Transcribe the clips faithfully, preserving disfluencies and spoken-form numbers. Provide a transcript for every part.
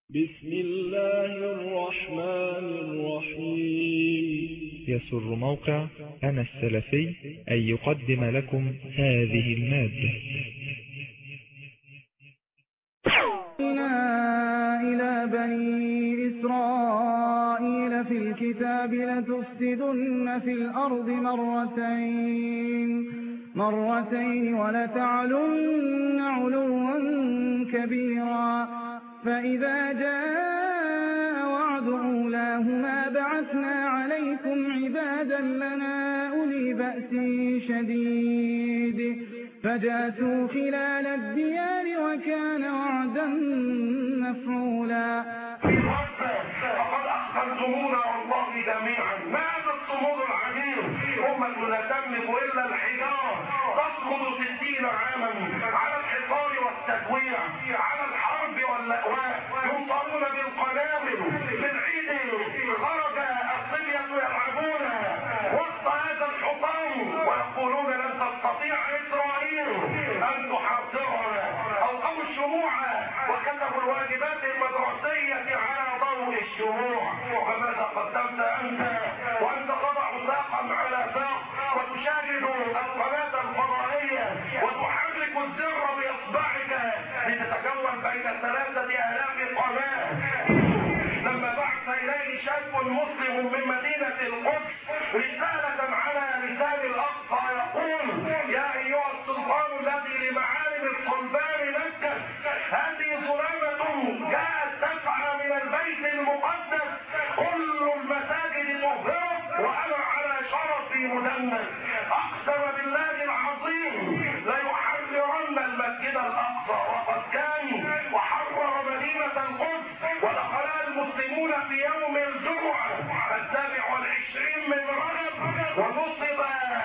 بسم الله الرحمن الرحيم. يسر موقع أنا السلفي أن يقدم لكم هذه المادة. إلى بني إسرائيل في الكتاب لتفسدن في الأرض مرتين مرتين ولتعلن علوا كبيرا، فإذا جاء وعد أولاهما بعثنا عليكم عبادا لنا أولي بأس شديد فجاسوا خلال الديار وكان وعدا مفعولا. فقد أخبرتمونا والله جميعا ما هذا الصمود العجيب، أمة لا تملك إلا الحجارة تصمد ستين عاما على الحصار والتكويع، على الحرب واللأواء، ينطرون بالقنابل. من عيد خرج الصبية يلعبون وسط هذا الحطام ويقولون لن تستطيع إسرائيل أن تحاصرنا، أو الشموع وكتبوا الواجبات المدرسية على ضوء الشموع. فماذا قدمت أنت وأنت تضع ساقا على ساق وتشاهد القناة الفضائية وتحرك الزر بإصبعك لتتكون بين ثلاثة آلاف قناة؟ لما بعث إليه شاب مسلم من مدينة القدس رسالة على لسان الأقصى يقول: يا أيها السلطان الذي لمعالم الصلبان نكت، هذه ظلامة جاءت تسعى من البيت المقدس، كل المساجد تهرب وأنا على شرفي مدنس. أقسم بالله العظيم ليحررن المسجد الأقصى، وقد كان وحرر مدينة القدس ودخلها المسلمون في يوم الجمعة السابع والعشرين من رجب، ونصب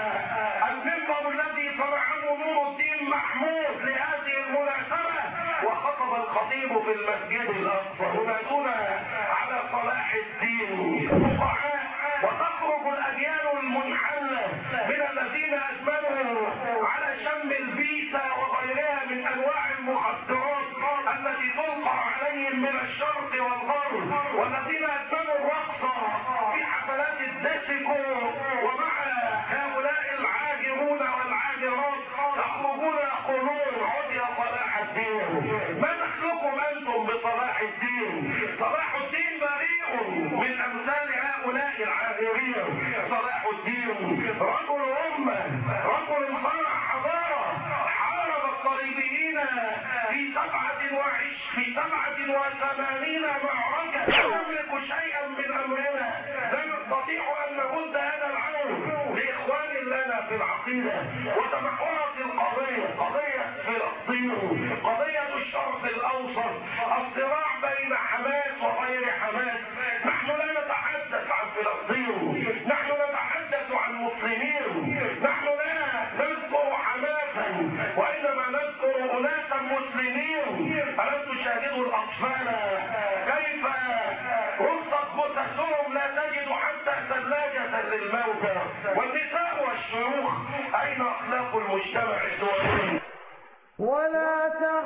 المنبر الذي صنعه نور الدين محمود لهذه المناسبة، وخطب الخطيب في المسجد الأقصى ينادون على صلاح الدين فقهاء، وتخرج الأجيال المنحلة من الذين أدمنوا على شم البيسة وغيرها من أنواع المخدرات التي تلقى عليهم من الشرق والغرب، والذين أدمنوا الرقص في حفلات الديسكو، ومع هؤلاء العاجرون والعاجرات يخرجون يقولون: عد يا صلاح الدين. ما دخلكم أنتم بصلاح الدين؟ صلاح الدين بريء من أمثال هؤلاء العاجرين. صلاح الدين رجل أمة، رجل صنع حضارة، حارب الصليبيين في سبعة وعش في سبعة وثمانين معركة، نملك شيئا من أمرنا، لا نستطيع أن نرد هذا العون لإخوان لنا في العقيدة. وتمحورت القضية، قضية فلسطين، قضية الشرق الأوسط، الصراع بين حماس وغير حماس. نحن لا نتحدث عن فلسطين، نحن نتحدث عن مسلمين، نحن لا نذكر حماسا وإنما نذكر أناسا مسلمين. ألم تشاهدوا الأطفال كيف رصت جثثهم لا تجد حتى ثلاجة للموتى؟ والنساء والشيوخ، أين أخلاق المجتمع الدولي؟ ولا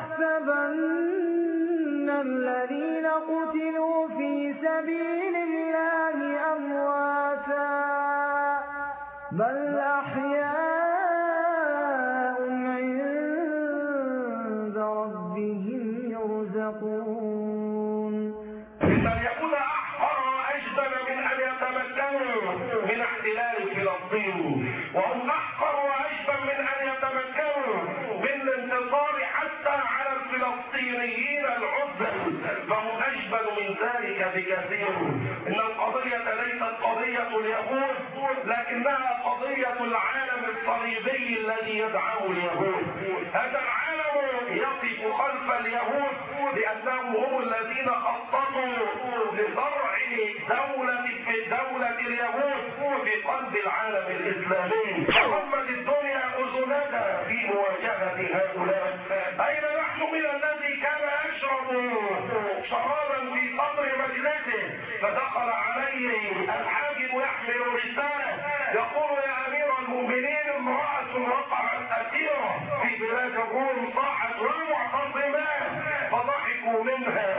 تحسبن الذين قتلوا في سبيل الله أمواتا، بل أحياء عند ربهم يرزقون. إن اليهود أحقر وأجدل من أن يتمكنوا من احتلال فلسطين، وهم أحقر وأجدل من أن يتمكنوا من الانتصار حتى على الفلسطينيين العزل، فهم أجبل من ذلك بكثير. إن القضية ليست قضية اليهود، لكنها قضية العالم الصليبي الذي يدعمه اليهود. هذا العالم يقف خلف اليهود لأنهم هم الذين خططوا لزرع دولة في دولة اليهود في قلب العالم الإسلامي. أمت الدنيا أذننا في مواجهة هؤلاء. أين نحن من الذي كان يشرب شرابا في صدر مجلسه فدخل عليه الحاجب يحمل رسالة يقول: يا أمير المؤمنين، امرأة وقعت أسيرة في بلاد الروم، صاحت والمعتصمان، فضحكوا منها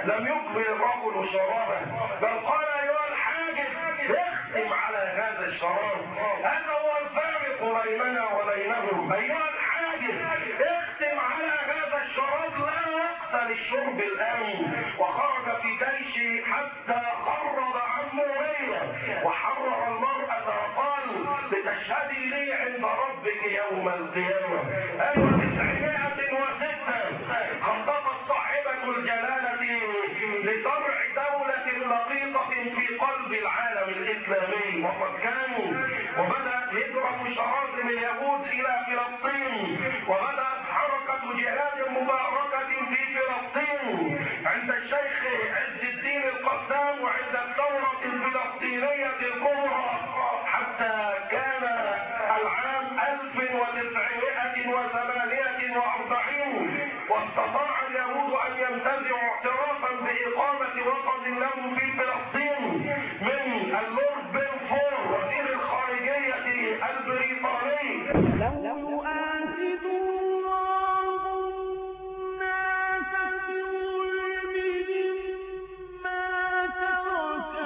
لم يكمل الرجل شرابه، بل قال ايها الحاجب اختم على هذا الشراب، هذا هو الفارق بيننا وبينهم. ايها الحاجب اختم على هذا الشراب، لا وقت للشرب الان. وخرج في جيشه حتى خرج عن مرية وحرر المرأة وقال لتشهدي لي عند ربك يوم القيامة. ايوه تسعمائة وستة خططت صاحبة الجلالة لزرع دولة لقيطة في قلب العالم الاسلامي، وقد كانوا وبدأت هجرة شرازم اليهود الى فلسطين، وبدأت حركة جهاد مباركة في فلسطين عند الشيخ عز الدين القسام وعند الثورة الفلسطينية الكبرى، حتى كان العام ألف وتسعمائة وثمانية وأربعين واستطاع اليهود أن ينتزعوا اعترافا بإقامة وطن لهم في فلسطين من اللورد بلفور وزير الخارجية البريطاني. لو يؤاخذ الله الناس بظلمهم ما ترك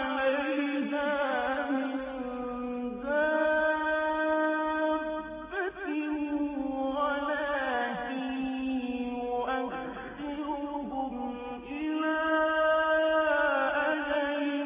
عليها من دابة ولكن يؤخرهم إلى أجل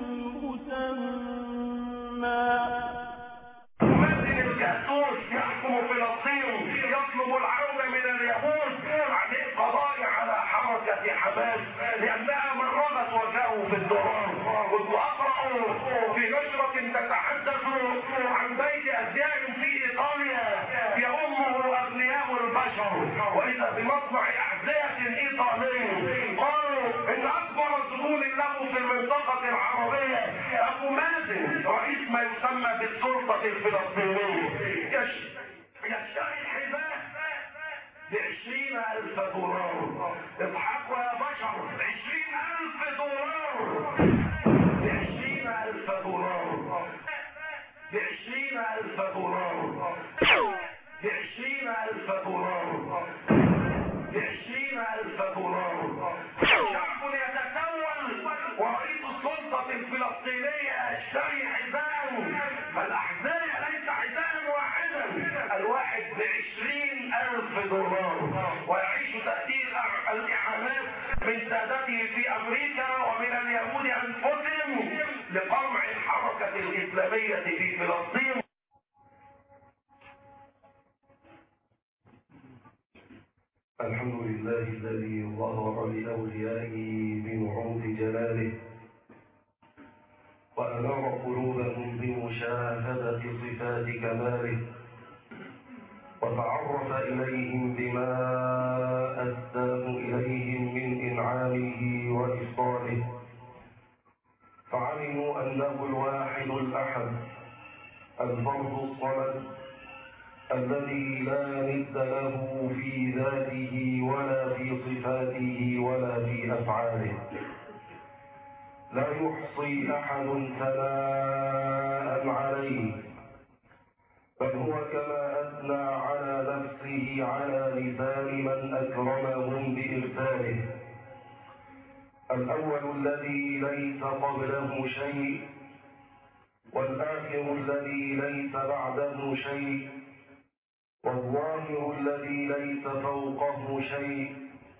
مسمى. ممثل الجاسوس يحكم فلسطين يطلب العودة من اليهود عن القضاء على حركة حماس لأنها مرضت وجاءوا في الدوران. كنت أقرأ في نشرة تتحدث عن بيت أزياء في إيطاليا يؤمه أغنياء البشر، وإذا بمصنع أحذية إيطالي قالوا إن أكبر الزبون له في المنطقة العربية أبو مازن رئيس ما يسمى بالسلطة الفلسطينية يشتري الحذاء بعشرين ألف دولار. اضحكوا يا بشر، بعشرين ألف دولار، بعشرين ألف دولار، بعشرين ألف دولار، بعشرين ألف دولار، بعشرين ألف دولار. شعب يتسول ورئيس السلطة الفلسطينية يشتري حذاء، فالأحذية ليس حذاء واحدا، الواحد بعشرين ألف دولار، ويعيش تأثير الإحانات من سادته في أمريكا ومن اليهود أنفسهم لقمع الحركة الإسلامية في فلسطين. الحمد لله الذي ظهر لأوليائه بنعوت جلاله وأنار قلوبهم بمشاهدة صفات كماله، وتعرف إليهم بما أداه إليهم من إنعامه وإفضاله، فعلموا أنه الواحد الأحد الفرد الصمد الذي لا ند له في ذاته ولا في صفاته ولا في أفعاله، لا يحصي أحد ثناء عليه، بل هو كما أثنى على نفسه على لسان من أكرمهم بإرساله، الأول الذي ليس قبله شيء، والآخر الذي ليس بعده شيء، والظاهر الذي ليس فوقه شيء،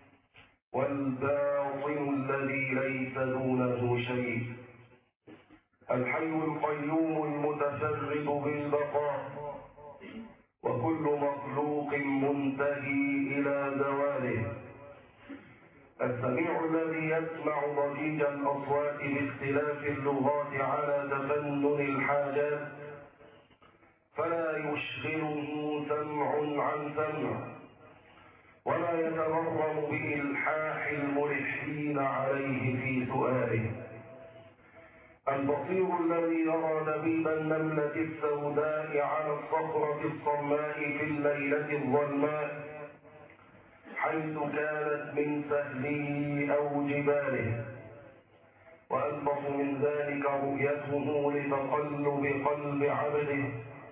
والباطن الذي ليس دونه شيء، الحي القيوم المتفرد بالبقاء، وكل مخلوق منتهي إلى زواله، السميع الذي يسمع ضجيج الأصوات باختلاف اللغات على تفنن الحاجات، فلا يشغله سمع عن سمع، ولا يتغرم بإلحاح الملحين عليه في سؤاله، البصير الذي يرى دبيب النملة السوداء على الصخرة الصماء في الليلة الظلماء حيث كانت من سهله أو جباله، وألطف من ذلك رؤيته لتقلب قلب عبده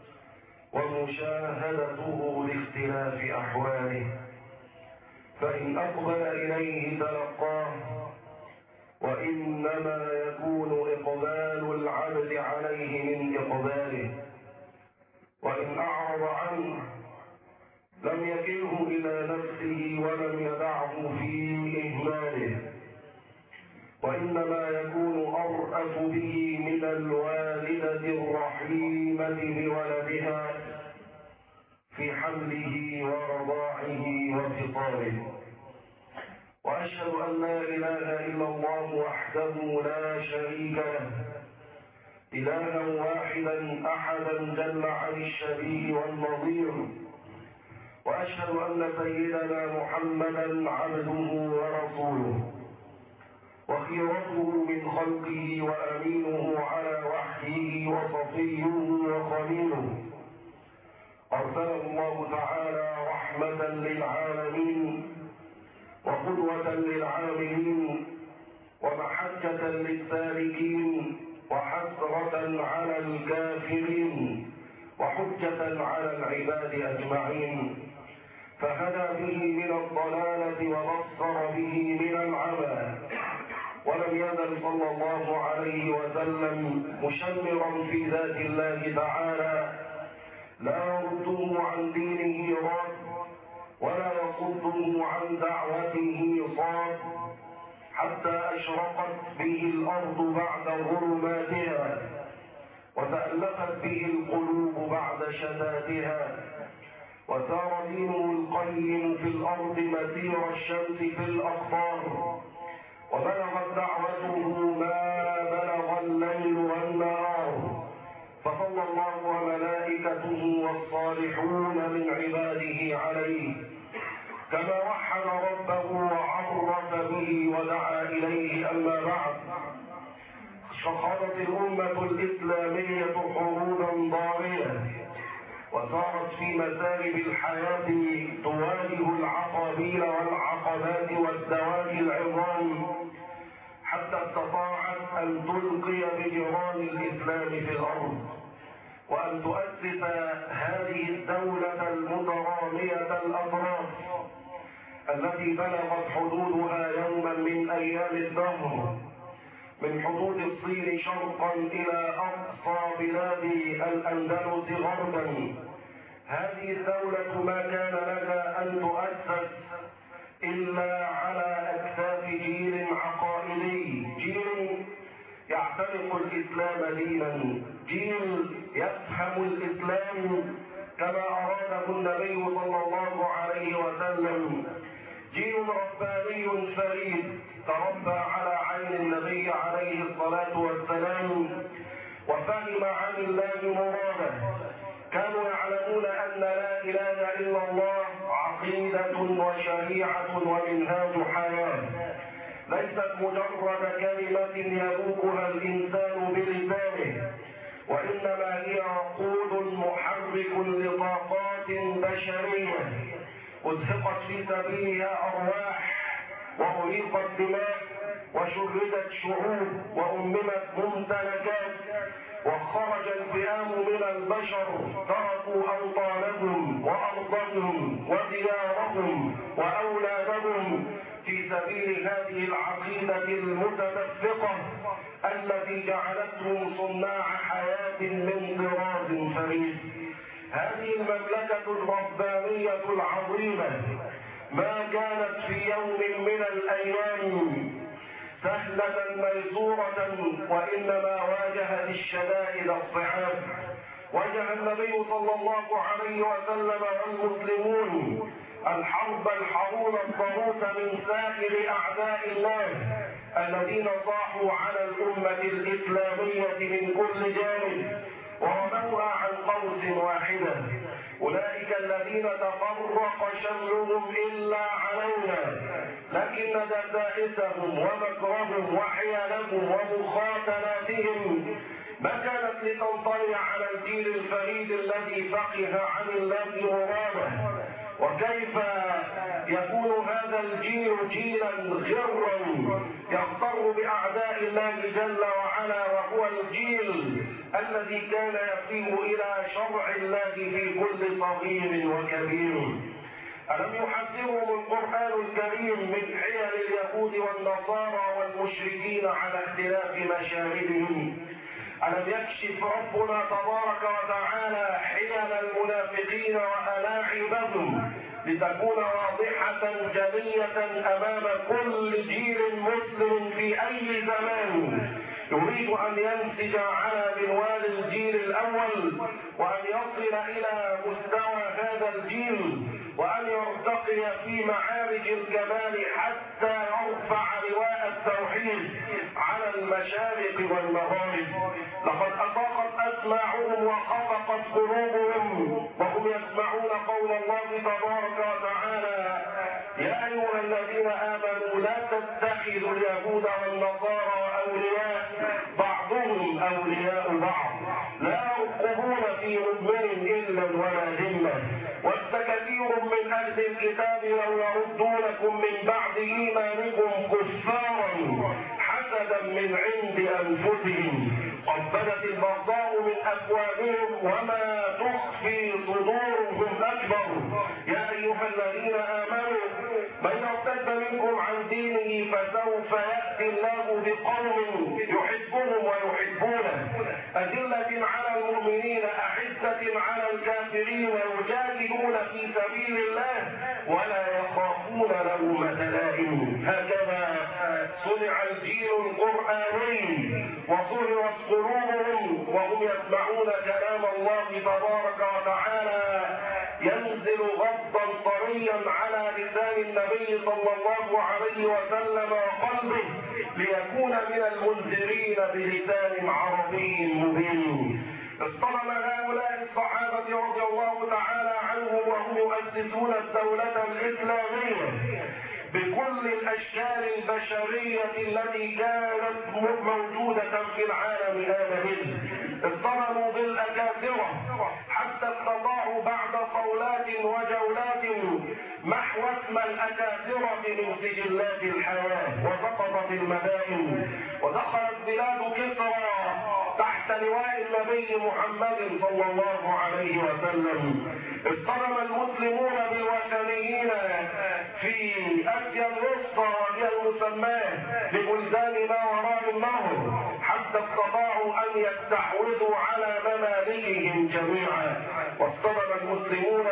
ومشاهدته لاختلاف أحواله، فإن أقبل إليه تلقاه وإنما يكون أرأف به من الوالدة الرحيمة بولدها في حمله ورضاعه وفطامه. وأشهد أن لا إله إلا الله وحده لا شريك له، إلها واحدا أحدا جل عن الشبيه والنظير. وأشهد أن سيدنا محمدا عبده ورسوله وخيرته من خلقه وأمينه على وحيه وصفيه وخليله، أرسله الله تعالى رحمة للعالمين وقدوة للعاملين ومحجة للسالكين وحسرة على الكافرين وحجة على العباد أجمعين، فهدى به من الضلالة وبصر به من العمى. ولم يزل صلى الله عليه وسلم مشمرا في ذات الله تعالى لا يرده عن دينه راد ولا يصده عن دعوته صاد، حتى أشرقت به الأرض بعد ظلماتها وتألفت به القلوب بعد شتاتها، وسار دينه القيم في الأرض مسير الشمس في الأقطار، وبلغت دعوته ما بلغ الليل والنهار، فصلى الله وملائكته والصالحون من عباده عليه، كما وحد ربه وعرف به ودعا إليه. أما بعد، شخصت الأمة الإسلامية حروبا ضارية، وصارت في مسالب الحياة تواجه العقابيل والعقبات والدواجي العظام، حتى استطاعت أن تلقي بجران الإسلام في الأرض، وأن تؤسس هذه الدولة المترامية الأطراف التي بلغت حدودها يوما من أيام الدهر، من حدود الصين شرقا إلى أقصى بلاد الأندلس غربا. هذه الدولة ما كان لها أن تؤسس إلا على أكتاف جيل عقائدي، جيل يعتنق الإسلام دينا، جيل يفهم الإسلام كما أراده النبي صلى الله عليه وسلم، جيل رباني فريد تربى على عين النبي عليه الصلاة والسلام وفهم عن الله مراده. كانوا يعلمون أن لا إله إلا الله عقيدة وشريعة ومنهاج حياة، ليست مجرد كلمة يذوقها الإنسان بلسانه، وإنما هي وقود محرك لطاقات بشرية أزهقت في سبيلها أرواح وأريقت دماء وشردت شعوب وأممت ممتلكات، وخرج الفئام من البشر تركوا أوطانهم وأرضهم وديارهم وأولادهم في سبيل هذه العقيدة المتدفقة التي جعلتهم صناع حياة من طراز فريد. هذه المملكة الربانية العظيمة ما كانت في يوم من الأيام سهلة ميسورة، وإنما واجهت الشدائد الصعاب. واجه النبي صلى الله عليه وسلم والمسلمون الحرب الحرون الضروس من سائر أعداء الله الذين صاحوا على الأمة الإسلامية من كل جانب ورموها عن قوس واحدة. أولئك الذين تفرق شملهم إلا علينا، لكن دسائسهم ومكرهم وحيلهم ومخاتلاتهم ما كانت لتنطلع على الجيل الفريد الذي فقه عن الله مراده. وكيف يكون هذا الجيل جيلا غرا يغتر بأعداء الله جل وعلا، وهو الجيل الذي كان يفيه إلى شرع الله في كل صغير وكبير. ألم يحذرهم القرآن الكريم من حيل اليهود والنصارى والمشركين على اختلاف مشاهدهم؟ ألم يكشف ربنا تبارك وتعالى حيل المنافقين وألاعبهم لتكون واضحة جلية أمام كل جيل مسلم في أي زمان يريد أن ينسج على منوال الجيل الأول وأن يصل إلى مستوى هذا الجيل وأن يرتقي في معارج الكمال حتى يرفع لواء التوحيد على المشارق والمغارب. لقد أطاقت أسماعهم وخفقت قلوبهم وهم يسمعون قول الله تبارك وتعالى: يا أيها الذين آمنوا لا تتخذوا اليهود والنصارى أولياء بعضهم أولياء بعض لا يرقبون في مؤمن إلا ولا ذمة ود كثير من أهل الكتاب لو يردونكم من بعد إيمانكم كفارا حسدا من عند أنفسهم قد بدت البغضاء من أفواههم وما تخفي صدورهم أكبر. يا أيها الذين آمنوا من يرتد منكم عن دينه فسوف يأتي الله بقوم يحبهم ويحبونه أذلة على المؤمنين أعزة على الكافرين يجاهدون في سبيل الله ولا يخافون لومة لائم. هكذا صنع الجيل القرآني وصنعت قلوبهم وهم يسمعون كلام الله تبارك وتعالى ينزل غضا طريا على لسان النبي صلى الله عليه وسلم وقلبه ليكون من المنذرين بلسان عربي مبين. اصطدم هؤلاء الصحابة رضي الله تعالى عنهم وهم يؤسسون الدولة الإسلامية بكل الأشكال البشرية التي كانت موجودة في العالم آنذاك. اصطدموا بالأكاثرة حتى استطاعوا بعد صولات وجولات محو اسم الأكاثرة من سجلات الحياة وسقطت المدائن ودخلت بلاد كسرى تحت لواء النبي محمد صلى الله عليه وسلم. اصطدم المسلمون بالوثنيين في آسيا الوسطى وهي المسماة ببلدان ما وراء النهر حتى استطاعوا أن يستحوذوا على ممالكهم جميعا. واصطدم المسلمون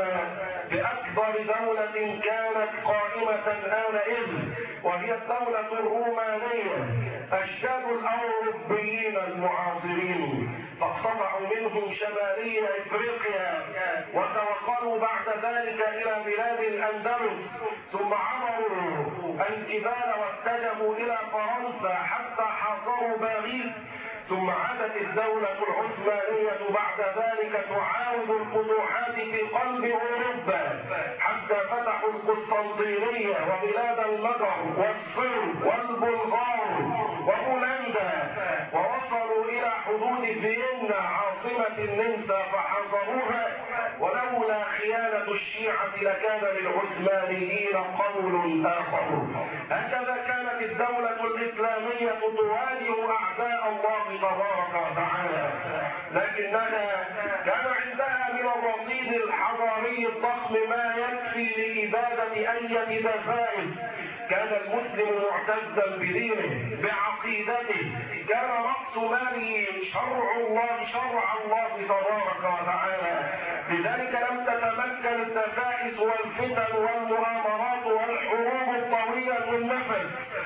بأكبر دولة كانت قائمة آنئذ وهي الدولة الرومانية أجداد الأوروبيين المعاصرين فاقتطعوا منهم شمالي إفريقيا وتوصلوا بعد ذلك إلى بلاد الأندلس ثم عبروا الجبال واتجهوا إلى فرنسا حتى حاصروا باريس ثم عادت الدولة العثمانية بعد ذلك تعاود الفتوحات في قلب أوروبا حتى فتحوا القسطنطينية وبلاد المجر والصين والبلغار وهولندا ووصلوا إلى حدود فيينا عاصمة النمسا فحاصروها ولولا خيانة الشيعة لكان للعثمانيين قول آخر. هكذا كانت الدولة الإسلامية تواجه أعداء الله تبارك وتعالى لكنها كان عندها من الرصيد الحضاري الضخم ما يكفي لإبادة أي دفائز. كان المسلم معتزا بدينه بعقيدته كان رأس ماله شرع الله شرع الله تبارك وتعالى. لذلك لم تتمكن الدفائز والفتن والمؤامرات والحروب الطويلة النفس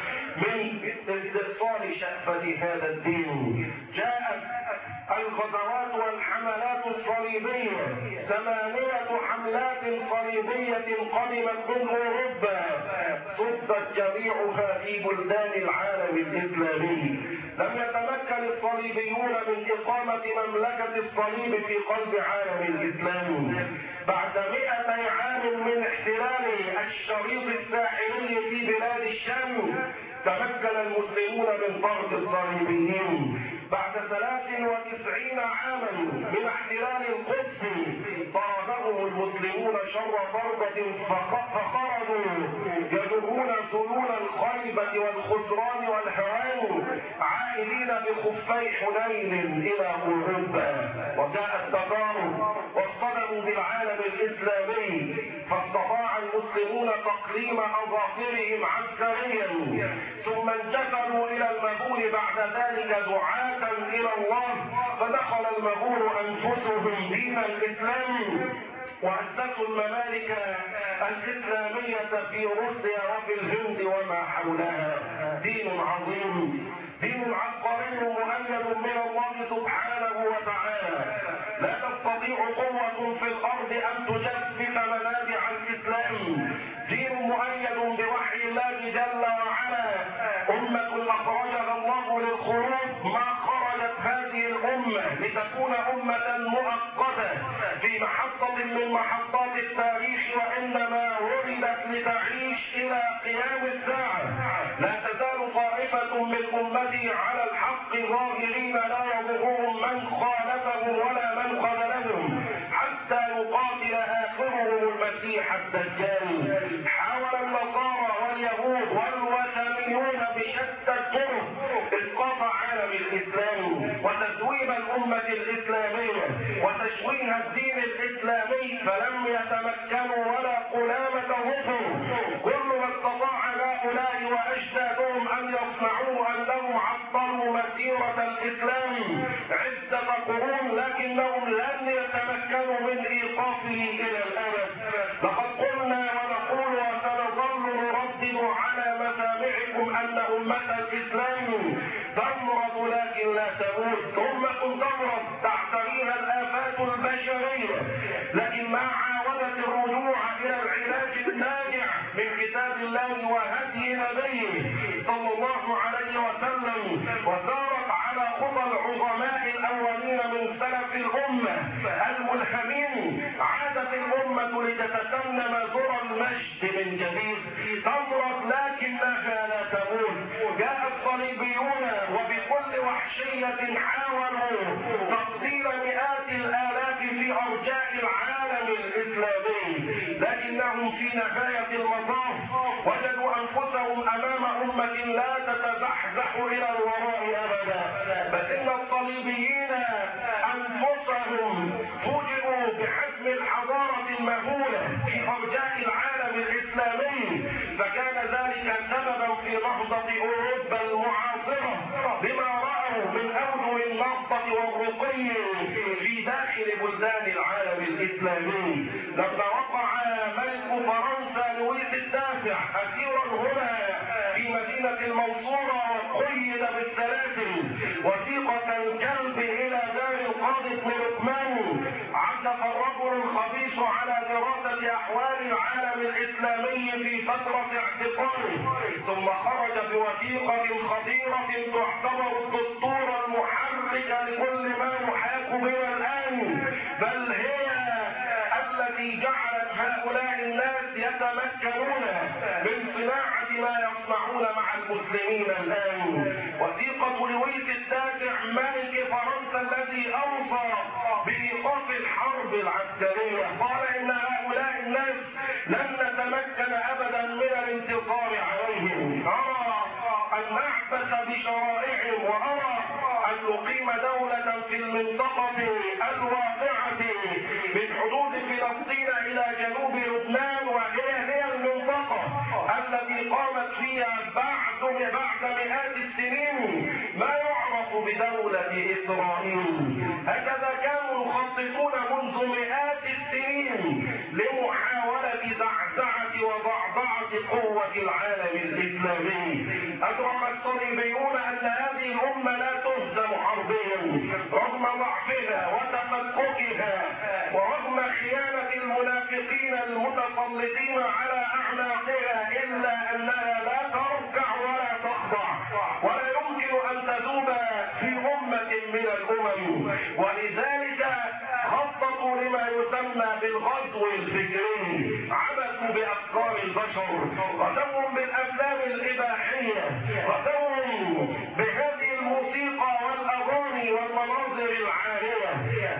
من استئصال شأفة هذا الدين. جاءت الغزوات والحملات الصليبية ثمانية حملات صليبية قدمت من أوروبا صدت جميعها في بلدان العالم الإسلامي. لم يتمكن الصليبيون من إقامة مملكة الصليب في قلب عالم الإسلام. بعد مئتي عام من احتلال الشريط الساحلي في بلاد الشام تمكن المسلمون من طرد الصليبيين. بعد ثلاث وتسعين عاما من احتلال القدس طردهم المسلمون شر ضربة فخرجوا يجرون سنون الخيبة والخسران والهوان عائدين بخفي حنين إلى أوروبا. وجاء التضارب واصطدموا بالعالم الإسلامي فاستطاع المسلمون تقليم أظافرهم عسكريا ثم انتقلوا إلى المغول بعد ذلك دعاة إلى الله فدخل المغول أنفسهم دين الإسلام وأسسوا الممالك الإسلامية في روسيا وفي الهند وما حولها. دين عظيم، دين عبقري مؤيد من الله سبحانه وتعالى. لا تستطيع قوة في الأرض أن تجفف منابع الإسلام. دين مؤيد بوحي الله جل وعلا. أمة أخرجها الله للخروج، ما خرجت هذه الأمة لتكون أمة مؤقتة في محطة من محطات التاريخ، وإنما ولدت لتعيش إلى قيام الساعة. لا تزال طائفة من أمتي على الحق ظاهرين لا يضرهم من خالفهم ولا من خذلهم حتى يقاتل آخرهم المسيح الدجال. حاول النصارى واليهود والوثنيون بشتى الطرق إسقاط عالم الإسلام وتزويب الأمة الإسلامية وتشويه الدين الإسلامي، فلم يتمكنوا ولا قلامة ظفر. كل ما استطاع هؤلاء وأجدادهم أن يصنعوا أنهم عطلوا مسيرة الإسلام عدة قرون، لكنهم لن يتمكنوا من إيقافه إلى الأبد. لقد قلنا ونقول وسنظل نردد على مسامعكم أن أمة الإسلام تمرض لكن لا تموت. أمة تمرض تعتريها الآفات البشرية، لكن ما عاودت الرجوع إلى العلاج الناجع من كتاب الله وهدي نبيه صلى الله عليه وسلم، وسارت على خطى العظماء الأولين من سلف الأمة الملهمين، عادت الأمة لتتسنم ذرى المجد من جديد. تمرض لكنها لا تموت. جاء الصليبيون وبكل وحشية حاولوا تفصيل مئات الآلاف في أرجاء العالم الإسلامي، لكنهم في نهاية المطاف وجدوا أنفسهم أمام أمة لا تتزحزح إلى الوراء أبدا. بل إن الصليبيين أنفسهم فوجئوا بحجم الحضارة المهولة في أرجاء العالم الإسلامي، فكان ذلك سببا في نهضة أوروبا المعاصرة بما رأوا من أوجه النهضة والرقي في داخل بلدان العالم الإسلامي. لما وقع ملك فرنسا لويس التاسع أسيرا هنا في مدينة المنصورة وقيد بالسلاسل وثيقة الكلب إلى دار القاضي بن لقمان، عزف الرجل الخبيث على دراسة أحوال العالم الإسلامي في فترة اعتقاله، ثم خرج بوثيقة خطيرة تعتبر الدستور المحرك لكل ما يحاك بنا الآن، بل هي التي جعلت هؤلاء الناس يتمكنون من صناعة ما يصنعون مع المسلمين الآن. وثيقة لويس التاسع ملك فرنسا الذي أوصى بإيقاف الحرب العسكرية قال إن هؤلاء الناس لن نتمكن أبدا من الانتصار عليهم. أرى أن نعبث بشرائعهم وأرى أن نقيم دولة في المنطقة الواقعة من حدود فلسطين إلى جنوب لبنان، وهي هي المنطقة التي قامت فيها بعد بعد مئات السنين ما يعرف بدولة إسرائيل. هكذا كانوا يخططون منذ مئات السنين لمحاولة زعزعة وضعضعة قوة العالم الإسلامي. أدرك الصليبيون أن هذه الأمة لا تهزم حربيا رغم ضعفها وتفككها ورغم خيانة المنافقين المتسلطين على أعناقها، إلا أنها لا تركع ولا تخضع ولا يمكن أن تذوب في أمة من الأمم. ولذلك خططوا لما يسمى بالغزو الفكري، عبثوا بأفكار البشر، غزوهم بالأفلام الإباحية، غزوهم بهذه الموسيقى والأغاني والمناظر العالية،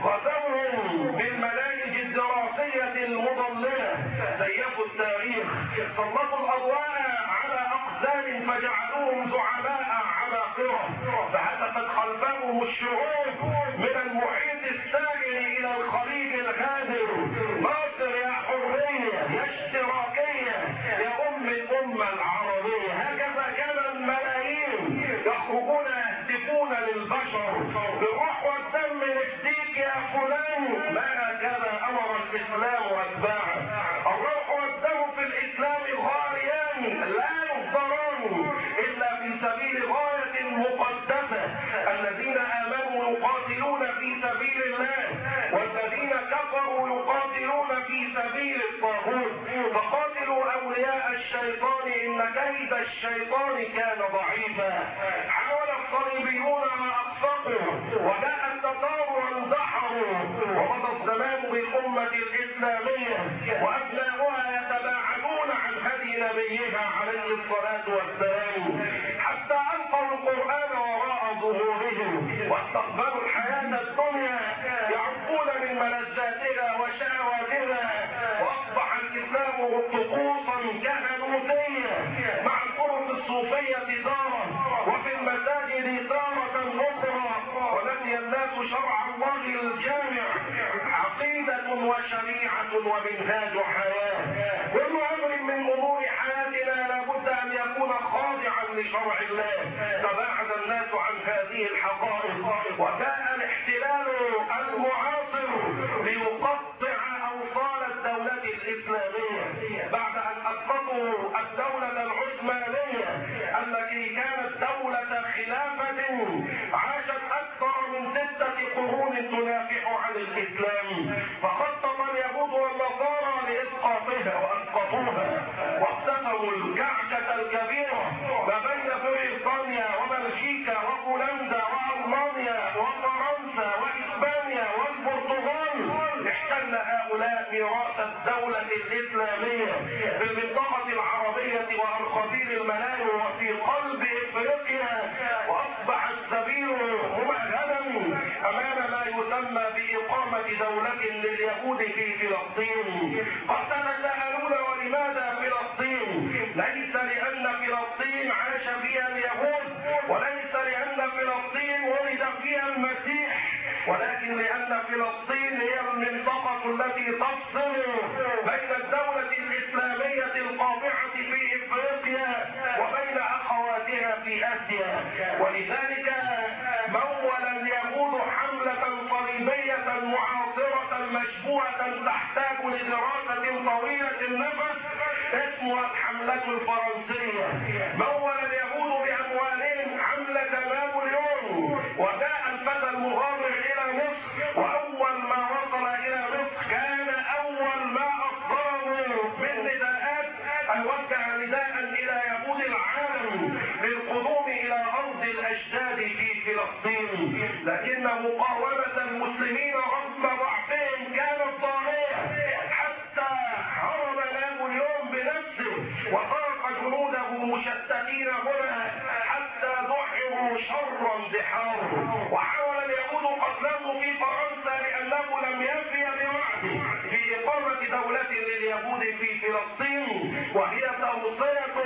غزوهم بالمناهج الدراسية المضللة، زيفوا التاريخ، سلطوا الأضواء على أقدام فجعلوهم زعماء عباقرة، فهتفت خلفهم الشعوب من المحيط الساحل إلى الخليج الغادر. مصر يا حرية يا اشتراكية يا أم الأمة العربية. هكذا كان الملايين يخرجون يهتفون للبشر بالروح والدم نفديك يا فلان. ما هكذا أمر الإسلام وأتباعه. الروح والدم في الإسلام غاليان لا يصدران إلا في سبيل غاية مقدسة. الذين آمنوا يقاتلون في سبيل الله، والذين كفروا يقاتلون في سبيل الطاغوت. فقاتلوا أولياء الشيطان إن كيد الشيطان كان ضعيفا. حاول الصليبيون ما أقصقوا، وجاء التتار واندحروا، ومضى الزمان بالأمة الإسلامية وأبناؤها يتباعدون عن هدي نبيها عليه الصلاة والسلام، حتى ألقوا القرآن وراء ظهورهم واستقبلوا الحياة الدنيا يعبون من ملذاتها وشهواتها. وأصبح الإسلام طقوسا كهنوتية مع الطرق الصوفية دارا، وفي المساجد دارة أخرى، ونسي الناس شرع الله الجامع، عقيدة وشريعة ومنهاج حياة. كل أمر من أمور حياتنا لابد أن يكون خاضعا لشرع الله. تباعد الناس عن هذه الحقائق، وجاء الاحتلال المعاصر ليقطع أوصال الدولة الإسلامية بعد أن أسقطوا الدولة العثمانية التي كانت دولة خلافة عاشت أكثر من ستة قرون تنافح عن الإسلام. فخطط اليهود والنصارى لإسقاطها وأسقطوها، واقتسموا الكعكة الكبيرة ما بين بريطانيا وبلجيكا وبولندا وألمانيا وفرنسا وإسبانيا والبرتغال. احتل هؤلاء ميراث الدولة الإسلامية في المنطقة العربية وأرخبيل الملايو وفي قلب إفريقيا، وأصبح السبيل ممهدا أمام ما يسمى بإقامة دولة لليهود في فلسطين. قد تتساءلون ولماذا فلسطين؟ ليس لأن فلسطين عاش فيها اليهود، وليس لأن فلسطين ولد فيها المسيح، ولكن لأن فلسطين هي المنطقة التي تفصل بين الدولة الإسلامية القاطعة في إفريقيا وبين أخواتها في آسيا. ولذلك مول اليهود حملة صليبية معاصرة مشبوهة تحتاج لدراسة طويلة النفس اسمها الحملة الفرنسية. مول اليهود بأموالهم حملة نابليون، وجاء الفتى المغامر إلى مصر، وأول ما وصل إلى مصر كان أول ما أصدره من نداءات أن وجه نداء إلى يهود العالم للقدوم إلى أرض الأجداد في فلسطين، لكن مقاومة المسلمين رغم ضعفهم كانت طاغية، حتى هرب نابليون بنفسه وترك جنوده مشتتين هنا حتى دحروا شر اندحار. وحاول اليهود قتله في فرنسا لأنه لم يفي بوعده في إقامة دولة لليهود في فلسطين، وهي توصية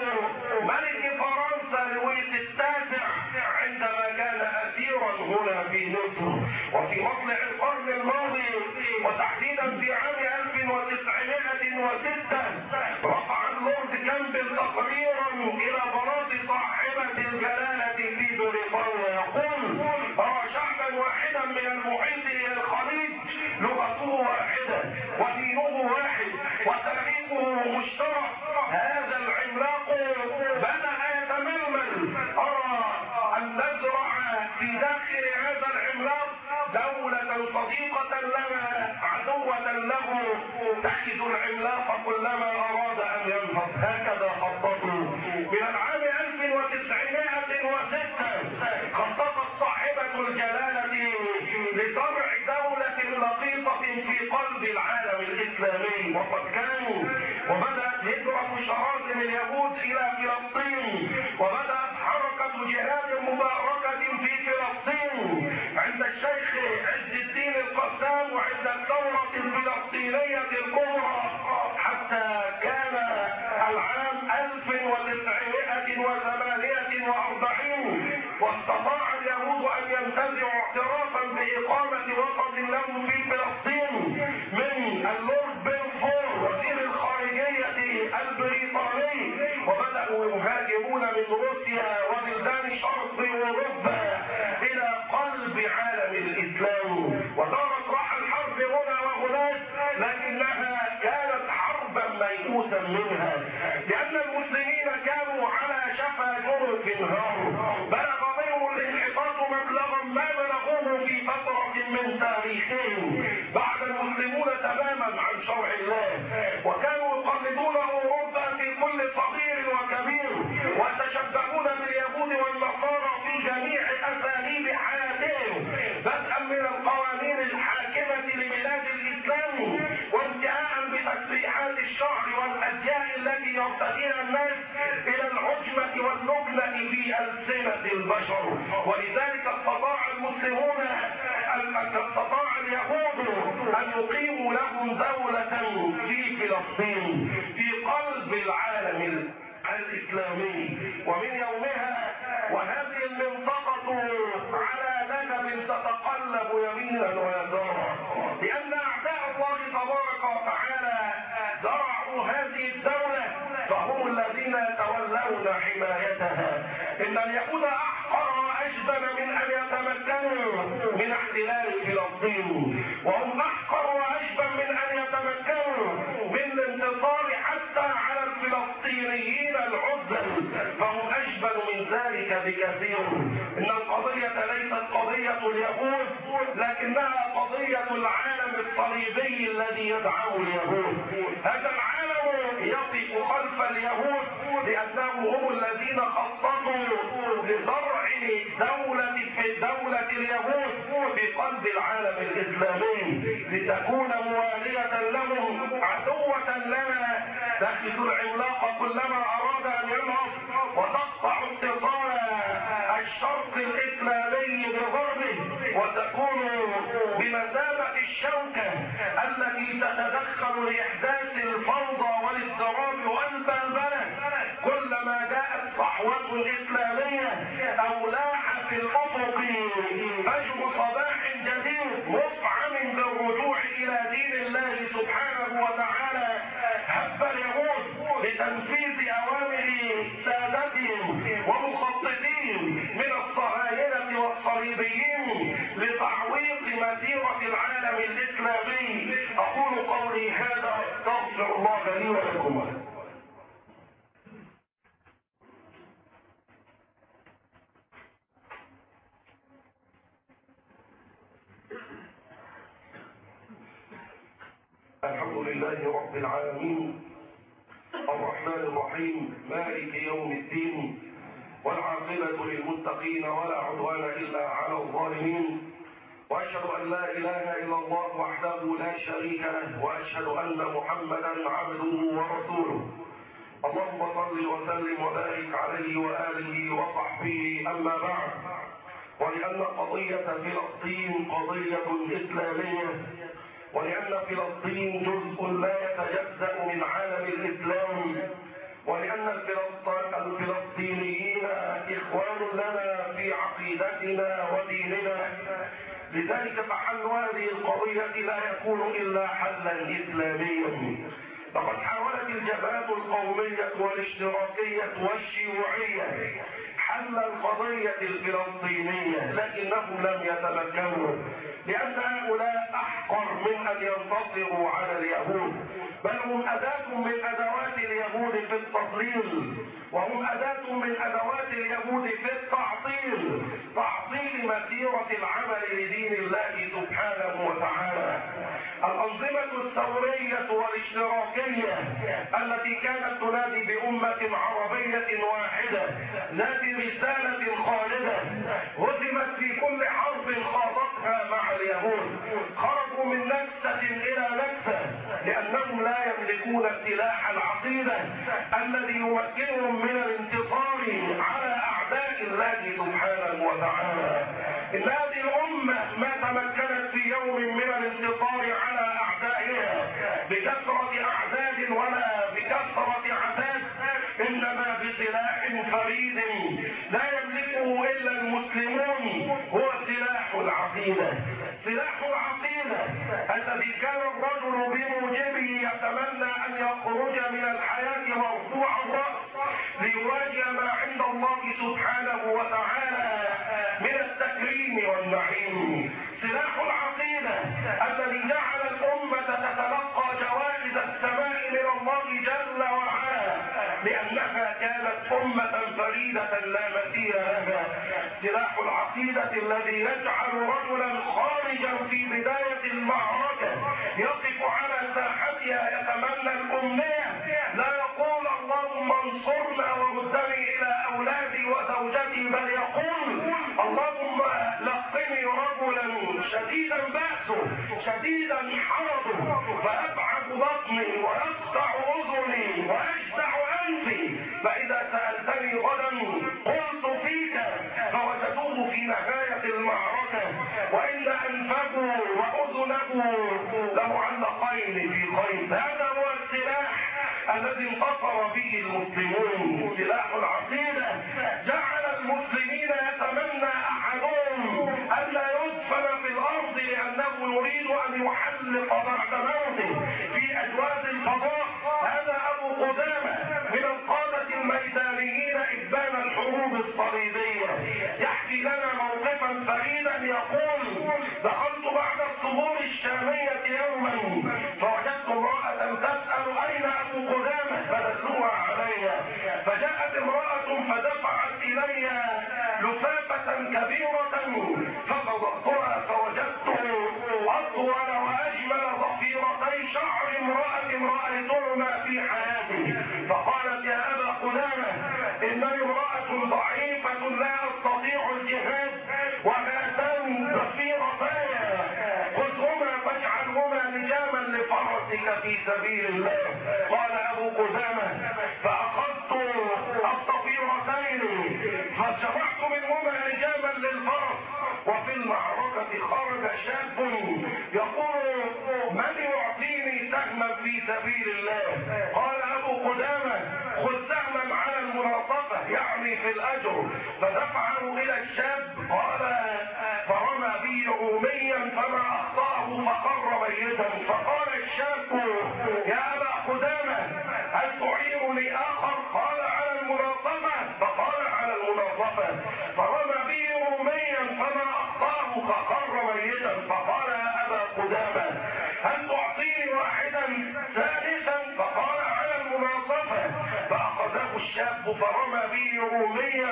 ملك فرنسا لويس التاسع عندما كان أسيرا هنا في مصر. وفي مطلع القرن الماضي وتحديدا في عام ألف وتسعمائة وستة رفع اللورد كامبل تقريرا إلى بلاط صاحبة الجلالة في بريطانيا يقول: أرى شعبا واحدا من المحيط إلى الخليج لغته واحدة ودينه واحد وتاريخه مشترك. هذا العملاق بدأ يتململ. أرى أن نزرع في داخل هذا العملاق دولة صديقة لنا عدوة له، تحدث العملاق كلما أراد أن ينهض. هكذا خططوا من العام ألف وتسعمائة وستة. خططت صاحبة الجلالة لطبع دولة لقيطة في قلب العالم الإسلامي، وقد كانوا. وبدأت هجرة شرازم اليهود إلى فلسطين، وبدأت حركة جهاد مباركة في فلسطين عند الشيخ عز الدين القسام وعند الثورة الفلسطينية الكبرى، حتى كان العام ألف وتسعمائة وثمانية وأربعين واستطاع اليهود أن ينتزعوا اعترافا بإقامة وطن لهم في فلسطين من اللورد بلفور وزير الخارجية البريطاني، وبدأوا يهاجرون من روسيا وبلدان شرق أوروبا إلى قلب عالم الإسلام. ودارت راح الحرب هنا وهناك، لكن انهاروا، بلغ بهم الانحطاط مبلغا ما بلغوه في فترة من تاريخهم، بعد المسلمون تماما عن شرع الله، وكانوا يقلدون اوروبا في كل صغير وكبير، ويتشبهون باليهود والنصارى في جميع اساليب حياتهم، بدءا من القوانين الحاكمة لبلاد الاسلام، وانتهاء بتسريحات الشعر والازياء التي يرتديها الناس الى العجمة والنبلة في ألسنة البشر. ولذلك استطاع المسلمون استطاع اليهود ان يقيموا لهم دولة في فلسطين في قلب العالم الاسلامي، ومن يومها وهذه المنطقة على نجم تتقلب يمينا ويسارا، لان اعداء الله تبارك وتعالى زرعوا هذه الدولة فهم الذين يتولون حمايتها. ان اليهود احقر واجبن من ان يتمكنوا من احتلال فلسطين، وهم احقر واجبن من ان يتمكنوا من الانتصار حتى على الفلسطينيين العزل، فهم اجبن من ذلك بكثير. ان القضية ليست قضية اليهود، لكنها قضية العالم الصليبي الذي يدعمه اليهود. هذا العالم يقف خلف اليهود لانهم هم الذين خططوا لزرع دولة في دولة اليهود في قلب العالم الاسلامي، لتكون موالية لهم عدوة لنا، تأخذ العملاق كلما اراد ان ينهض وتقطع اتصال الشرق الاسلامي بغربه، وتكون بمثابة الشوكة التي تتدخل لاحداث الفوضى والاضطراب والبلبلة كلما جاءت صحوة اسلامية او لاح في الافق فجر صباح جديد مفعم بالرجوع الى دين الله سبحانه وتعالى. هب اليهود لتنفيذ اوامر سادتهم ومخططين من الصهاينة والصليبيين لتعويض مسيرة العالم الاسلامي. اقول قولي هذا واستغفر الله لي ولكم. الحمد لله رب العالمين، الرحمن الرحيم، مالك يوم الدين، والعاقبة للمتقين ولا عدوان إلا على الظالمين، وأشهد أن لا إله إلا الله وحده لا شريك له، وأشهد أن محمدا عبده ورسوله. اللهم صل وسلم وبارك عليه وآله وصحبه. أما بعد، ولأن قضية فلسطين قضية إسلامية، ولأن فلسطين جزء لا يتجزأ من عالم الإسلام، ولأن الفلسطينيين إخوان لنا في عقيدتنا وديننا، لذلك فحل هذه القضية لا يكون إلا حلا إسلاميا. لقد حاولت الجبهات القومية والاشتراكية والشيوعية حل القضية الفلسطينية، لكنهم لم يتمكنوا، لأن هؤلاء أحقر من أن ينتصروا على اليهود، بل هم أداة من أدوات اليهود في التضليل، وهم أداة من أدوات اليهود في التعطيل، تعطيل مسيرة العمل لدين الله سبحانه وتعالى. الأنظمة الثورية والاشتراكية التي كانت تنادي بأمة عربية واحدة ذات رسالة خالدة هزمت في كل حرب خاضتها مع اليهود، خرجوا من نكسة إلى نكسة، لأنهم لا يملكون سلاح العقيدة الذي يمكنهم من الانتصار على أعداء الله سبحانه وتعالى. إن هذه الأمة ما تمكنت في يوم من الانتصار على أعدائها بكثرة أعداد ولا بكثرة عتاد، إنما بسلاح فريد لا يملكه إلا المسلمون، هو سلاح العقيدة. سلاح العقيدة الذي كان الرجل بموجبه يتمنى أن يخرج من الحياة مرفوع الرأس ليواجه ما عند الله سبحانه وتعالى من التكريم والنعيم. سلاح العقيدة الذي جعل الأمة تتلقى جوائز السماء من الله جل وعلا لأنها كانت كانت أمة فريدة لا مثيل لها. سلاح العقيدة الذي يجعل رجلا خارجا في بداية المعركة يقف على ساحتها يتمنى الأمنية، لا يقول اللهم انصرنا وردني إلى أولادي وزوجتي، بل يقول اللهم لقني رجلا شديدا بأسه شديدا حرضه فأبعد بطني ويقطع أذني ويجدع أنفي، فإذا سألتني غدا قلت فيك، فوجدوه في نهاية المعركة وإن أنفه وأذنه لمعلقين في قيد. هذا هو السلاح الذي انتصر به المسلمون، سلاح العقيدة. جعل المسلمين يتمنى أحدهم ألا يدفن في الأرض لأنه يريد أن يحلق بعد موته في أجواز الفضاء. هذا أبو قدامة من القادة الميدانيين إبان الحروب الصليبية، يحكي لنا موقفا فريدا يقول: دخلت بعد الثغور الشامية يوما فوجدت امرأة تسأل أين أبو قدامة، فدلوها علي، فجاءت امرأة فدفعت إلي لفافة كبيرة فقبضتها فوجدت أطول وأجمل ضفيرتي شعر امرأة رأيتهما في حياتي، فقالت: يا أبا قدامة إنني امرأة ضعيفة لا أستطيع الجهاد وهاتان ضفيرتاي خذهما فاجعلهما لجاما لفرسك في سبيل الله. قال أبو قدامة: فأخذت الضفيرتين فجمعت منهما لجاما للفرس. وفي المعركة خرج شاب يقول: من يعطيني سهما في سبيل الله؟ قال أبو قدامة: خذ سهما على المناصفة، يعني في الأجر. فدفعه إلى الشاب، قال فرمى به روميا فما أخطأه فقر ميتا. فقال الشاب: يا أبا قدامة هل تعيرني آخر؟ قال: على المناصفة. فقال: على المناصفة. فرمى به روميا فما أخطأه فقر ميتا. فقال: يا أبا قدامة هل تعطيني واحدا ثالثا؟ فقال: على المناصفة. فأخذه الشاب فرمى به روميا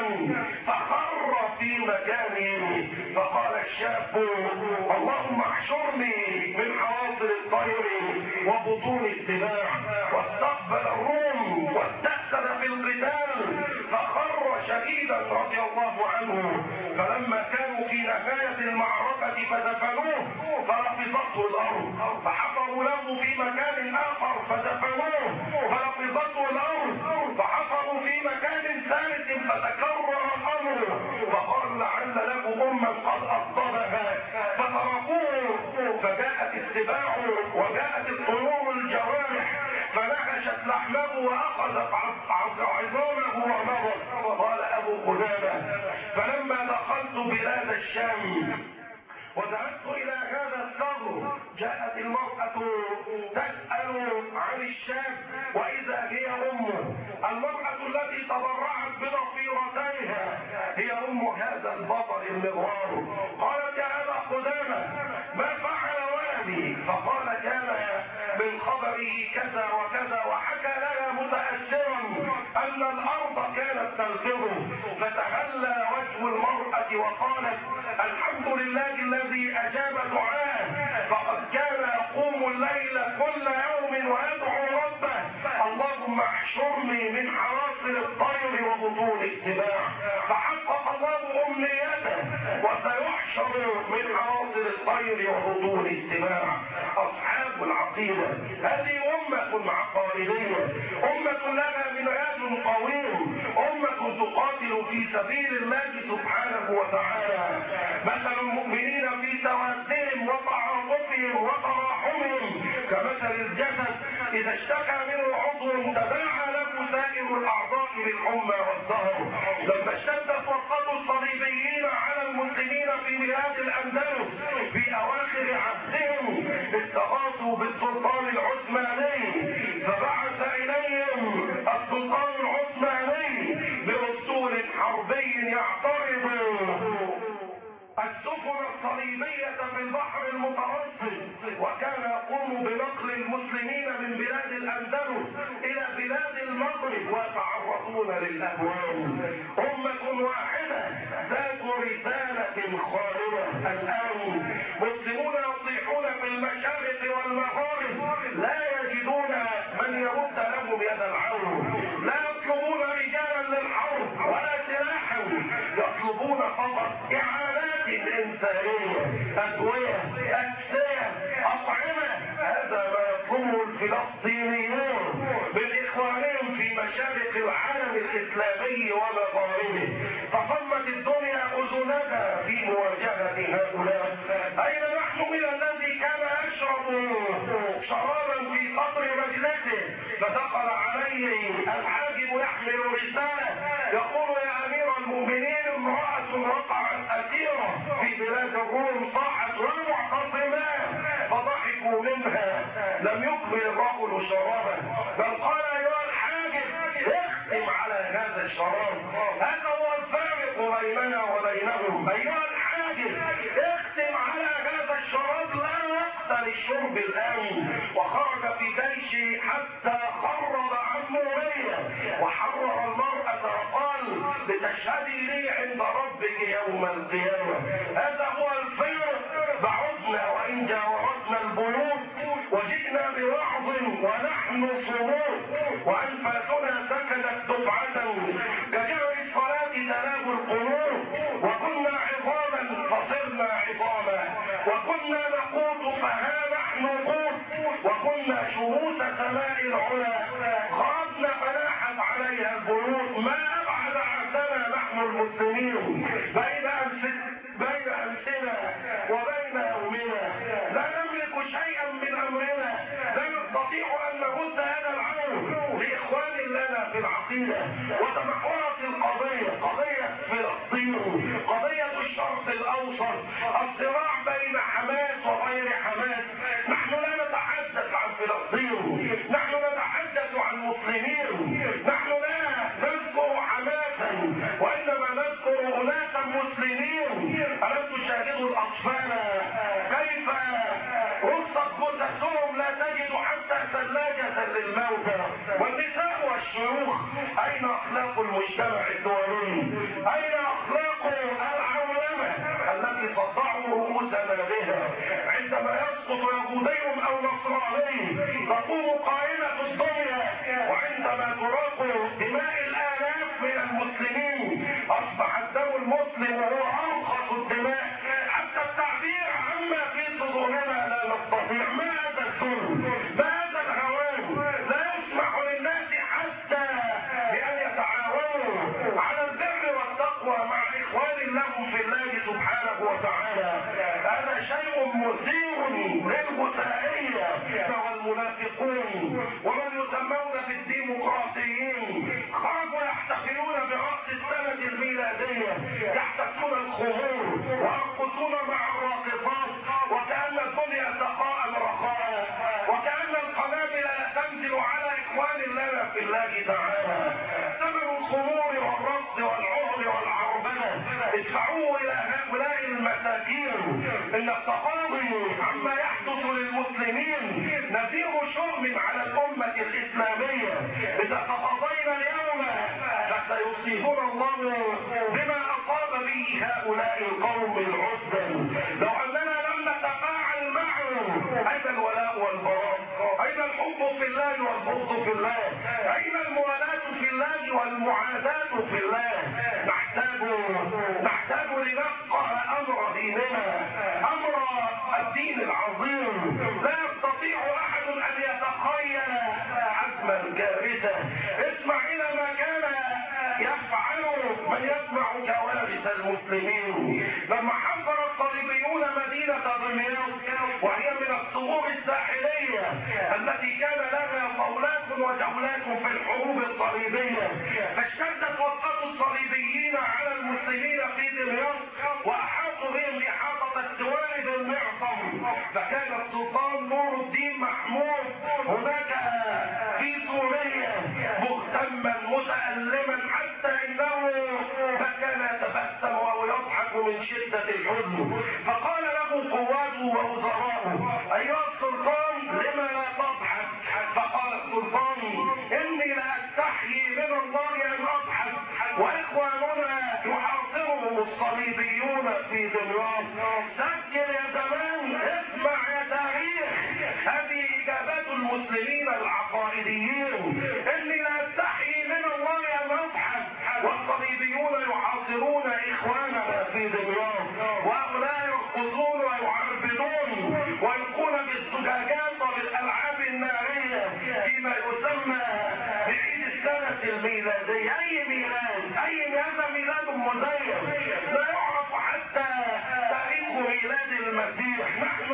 فخر في مكانه. فقال الشاب: اللهم احشرني من حواصل الطير وبطون السباع. واستقبل الروم واستأسد في القتال فخر شهيدا رضي الله عنه. فلما كانوا في نهاية المعركة فدفنوه فرفضته الأرض، فحفروا له في مكان آخر فدفنوه فرفضته الأرض، فحفروا في مكان ثالث فتكرر الأمر، فقال: لعل له أما قد أصطبها، فتركوه. فجاءت السباع وجاءت الطيور الجوارح فنهشت لحمه وأخذت عظامه ومضت. قال أبو قدامة: فلما دخلت بلاد الشام وذهبت إلى هذا الثغر جاءت المرأة تسأل عن الشاب وإذا هي أمه. المرأة التي تبرعت بضفيرتيها هي أم هذا البطل المغوار. قالت: يا أبا قدامة ما فعل ولدي؟ فقال: كان من خبره كذا وكذا، وحكى لها متأثرا أن الأرض كانت تلفظه. فتهلى وجه المرأة وقالت: الحمد لله الذي أجاب دعاه، فقد كان يقوم الليل كل يوم ويدعو ربه: اللهم احشرني من حواصل الطير وبطون السباع. فحقق الله أمنيته وسيحشر من حواصل الطير وبطون السباع. أصحاب العقيدة هذه أمة عقائدية، أمة لها منهاج قويم، أمة تقاتل في سبيل الله سبحانه وتعالى. مثل المؤمنين في توادهم وتعاطفهم وتراحمهم كمثل الجسد إذا اشتكى منه عضو تداعى له سائر الأعضاء بالحمى والسهر. لما اشتدت وقعة الصليبيين على المسلمين في بلاد الأندلس في أواخر عهدهم استغاثوا بالسلطان العثماني، فبعث إليهم السلطان العثماني برسول حربي يعترض السفن الصليبية في البحر المتوسط، وكان يقوم بنقل المسلمين من بلاد الأندلس إلى بلاد المغرب المغرب ويتعرضون للأهوال. أمة واحدة ذات رسالة خالدة. الآن مسلمون يطيحون في المشارق والمغارب لا يجدون من يرد لهم يد العون، لا يطلبون رجالا للحرب ولا سلاحا، يطلبون فقط إعانات إنسانية، أدوية، أكسية، أطعمة. هذا ما يطلبه الفلسطينيون من إخوانهم في مشارق العالم الإسلامي ومغاربه. فصمت الدنيا أذنها في مواجهة هؤلاء. أين نحن من الذي كان يشرب شرابا في قطر مجلسه فدخل عليه الحاجب يحمل رسالة يقول يا أمير المؤمنين امرأة وقعت أسيرة في بلاد الروم صاحت والمعتصمان، فضحكوا منها. لم يقبل الرجل شرابا بل قال أيها الحاجب اختم على هذا الشراب، هذا هو الفارق بيننا وبينهم. أيها الحاجب اختم على هذا الشراب، لا وقت للشرب الآن. وخرج في جيشه حتى خرج عن مورية وحرر المرأة وقال لتشهدي لي عند ربك يوم القيامة. هذا هو الفارق. بعدنا وإن جاورتنا البيوت وجئنا بوعظ ونحن صمود وأنفاسنا سكنت دفعة كجر الصلاة تنام القلوب. وكنا عظاما فصرنا عظاما وكنا نقود فها نحن قود وكنا شموس سماء العلا خرجنا فلاحت عليها البيوت. ما أبعد عهدنا نحن المسلمين بين بين أمسنا وبين يومنا. لا نملك شيئا من أمرنا، لا نستطيع أن نرد هذا العون لإخوان لنا في العقيدة. وتمحورت القضية، قضية فلسطين، قضية الشرق الأوسط، الصراع بين حماس وغير حماس. نحن لا نتحدث عن فلسطين، نحن نتحدث عن مسلمين. نحن لا نذكر حماسا وإنما نذكر أناسا مسلمين. ألم تشاهدوا الأطفال كيف رصت جثثهم لا تجد حتى ثلاجة للموتى، والنساء والشيوخ. أين أخلاق المجتمع الدولي؟ أين أخلاق العولمة التي تضعوا رؤوسنا بها؟ عندما يسقط يهودي أو نصراني تقوم قائمة الدنيا، وعندما تراق دماء الآلاف من المسلمين أصبح الدم المسلم هو أرخص الدماء. حتى التعبير عما في صدورنا لا نستطيع. ما هذا الظلم؟ ما هذا الهوان؟ لا يسمح للناس حتى بأن يتعاونوا على البر والتقوى مع إخوان لهم في الله سبحانه وتعالى. هذا شيء مثير للغثائية. والمنافقون ومن يسمون بالديمقراطيين خرجوا يحتفلون برأس السنة الميلادية، يحتفلون الخمور ويرقصون مع الراقصات وكأن الدنيا سخاء رخاء، وكأن القنابل لا تنزل على إخوان لنا في الله تعالى. ثمن الخمور والرقص والعهر والعربنة ادفعوه إلى هؤلاء المساكين. إن التقاضي عما يحدث للمسلمين نذير شؤم على الأمة الإسلامية. إذا تقاضينا اليوم فسيصيبنا الله بما أصاب به هؤلاء القوم العزل. لو أننا لم نتفاعل معهم، أين الولاء والبراء؟ أين الحب في الله والبغض في الله؟ أين الموالاة في الله والمعاداة في الله؟ نحتاج نحتاج لنفقه أمر ديننا، أمر الدين العظيم. لا يستطيع أحد أن يتخيل حجم الكارثة. اسمع إلى ما كان يفعله من يسمع كوارث المسلمين. لما حفر الصليبيون مدينة دمياط وهي من الثغور الساحلية التي كان لها صولات وجولات في الحروب الصليبية، فاشتدت وطأة الصليبيين على المسلمين في دمياط وأحاطوا بهم إحاطة السواري بالمعصم. فكان السلطان نور الدين محمود هناك في سوريا مهتما متألما حتى إنه ما كان يتبسم وهو يضحك من شدة الحزن. فقال له قواته ووزراءه أيها السلطان لما لا تضحك؟ فقال السلطان إني لا أستحي الله ان اضحك واخواننا يحاصرهم الصليبيون في دمياط. سجل يا زمان، اسمع يا تاريخ، هذه اجابات المسلمين العقائديين، اني لا استحي من الله ان اضحك والصليبيون يحاصرون اخواننا في دمياط، وهؤلاء يرقصون ويعربدون ويلقون بالزجاجات وبالالعاب الناريه فيما يسمى بعيد السنه الميلاديه. اي ميلاد؟ اي هذا ميلاد مزيف لا يعرف حتى تاريخ ميلاد المسيح. نحن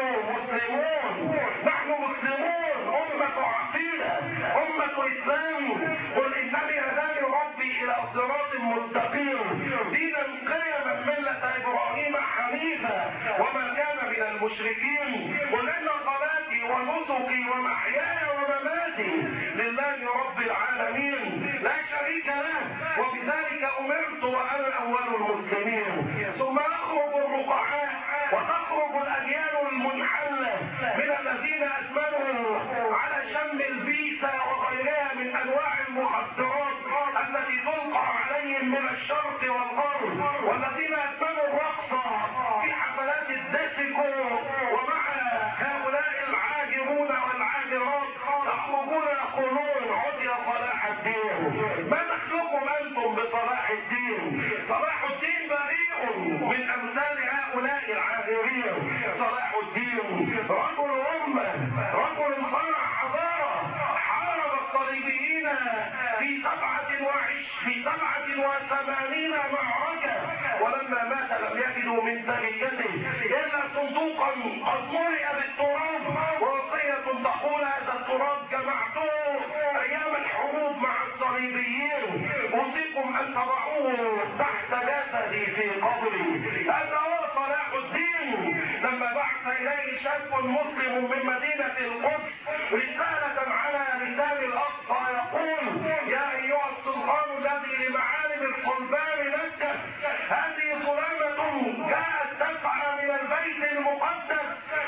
مسلمون، نحن مسلمون، امه عقيده، امه اسلام. قل انني هداني ربي الى صراط مستقيم دينا قيما مله ابراهيم حنيفا وما كان من المشركين. قل ان صلاتي ونسكي ومحياي ومماتي لله رب العالمين لا شريك له وبذلك امرت وانا اول المسلمين. ثم يخرج الرقعاء وتخرج الاجيال المنحله من الذين ادمنوا على شم البيسا وغيرها من انواع المخدرات التي تلقى عليهم من الشرق والغرب، والذين ادمنوا الرقص في حفلات الديسكو، ومع هؤلاء العاجرون والعاجرات يخرجون يقولون عدي صلاح الدين. ما دخلكم انتم بصلاح الدين؟ صلاح الدين بريء من امثال هؤلاء العاجرين. صلاح الدين رجل امه، رجل صنع حضاره، حارب الصليبيين في سبعة وعش في سبعة وثمانين معركة، ولما مات لم يجدوا من ثريته إلا صندوقا قد ملئ بالتراب ووصية تقول هذا التراب جمعته أيام الحروب مع الصليبيين، أوصيكم أن تضعوه تحت جسدي في قبري. هذا هو صلاح الدين. لما بعث إليه شاب مسلم من مدينة القدس رسالة على لسان الأقصى يقول: يا أيها السلطان الذي لمعالم الصلبان نجت، هذه سلامة جاءت تسعى من البيت المقدس،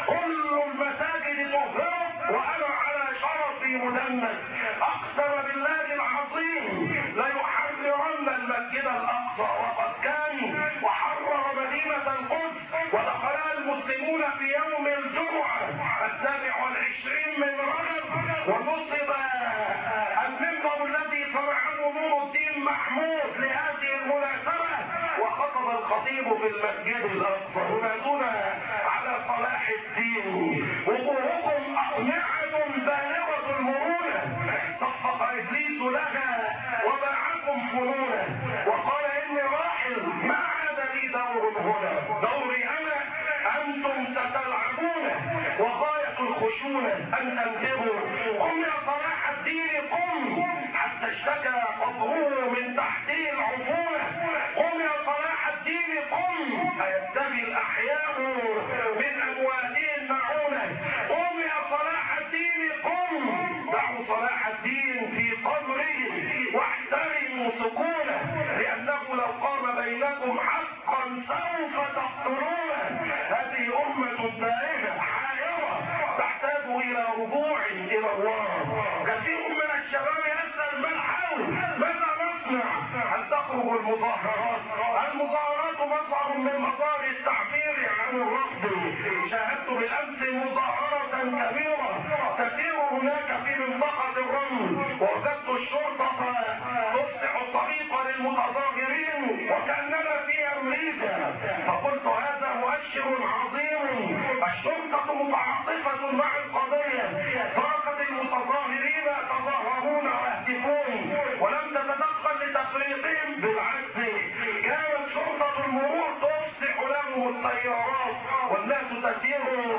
كل المساجد طهرت وأنا على شرفي مدنس. أقسم بالله العظيم ليحررن المسجد الأقصى، وقد كان وحرر مدينة القدس ودخلها المسلمون في يوم الجمعة السابع والعشرين من رجب، ونصب المنبر الذي صنعه نور الدين محمود لهذه المناسبة، وخطب الخطيب في المسجد الأقصى ينادون على صلاح الدين. وجوهكم أقنعة بالغة المرونة، صفق إبليس لها وباعكم فنونا، وقال إني راحل ما عاد لي دور هنا، دوري أنا أنتم ستلعبون، وغاية الخشونة أن تنتبهوا. قم يا صلاح الدين قم، حتى اشتكى قبره من تحته العفونة. قم يا صلاح الدين قم، أيبتغي الأحياء من أموالهم معونة. قم يا صلاح الدين قم، دعوا صلاح الدين في قبره واحترموا سكونه، لأنه لو قام بينكم حقا سوف تقتلونه. هذه أمة تائهة حائرة تحتاج إلى رجوع إلى الله. كثير من الشباب يسأل ما الحل؟ ماذا نصنع؟ هل تخرج المظاهرات؟ المظاهرات مظهر من مظاهر التعبير عن الرفض. شاهدت بالأمس مظاهرة كبيرة تسير هناك في منطقة الرمل، ووجدت الشرطة تفتح الطريق للمتظاهرين وكأننا في أمريكا، فقلت هذا مؤشر عظيم. الشرطة متعاطفة مع القضية، تركت المتظاهرين يتظاهرون ويهتفون ولم تتدخل لتفريقهم، بالعكس كانت شرطة المرور تفسح لهم السيارات والناس تسير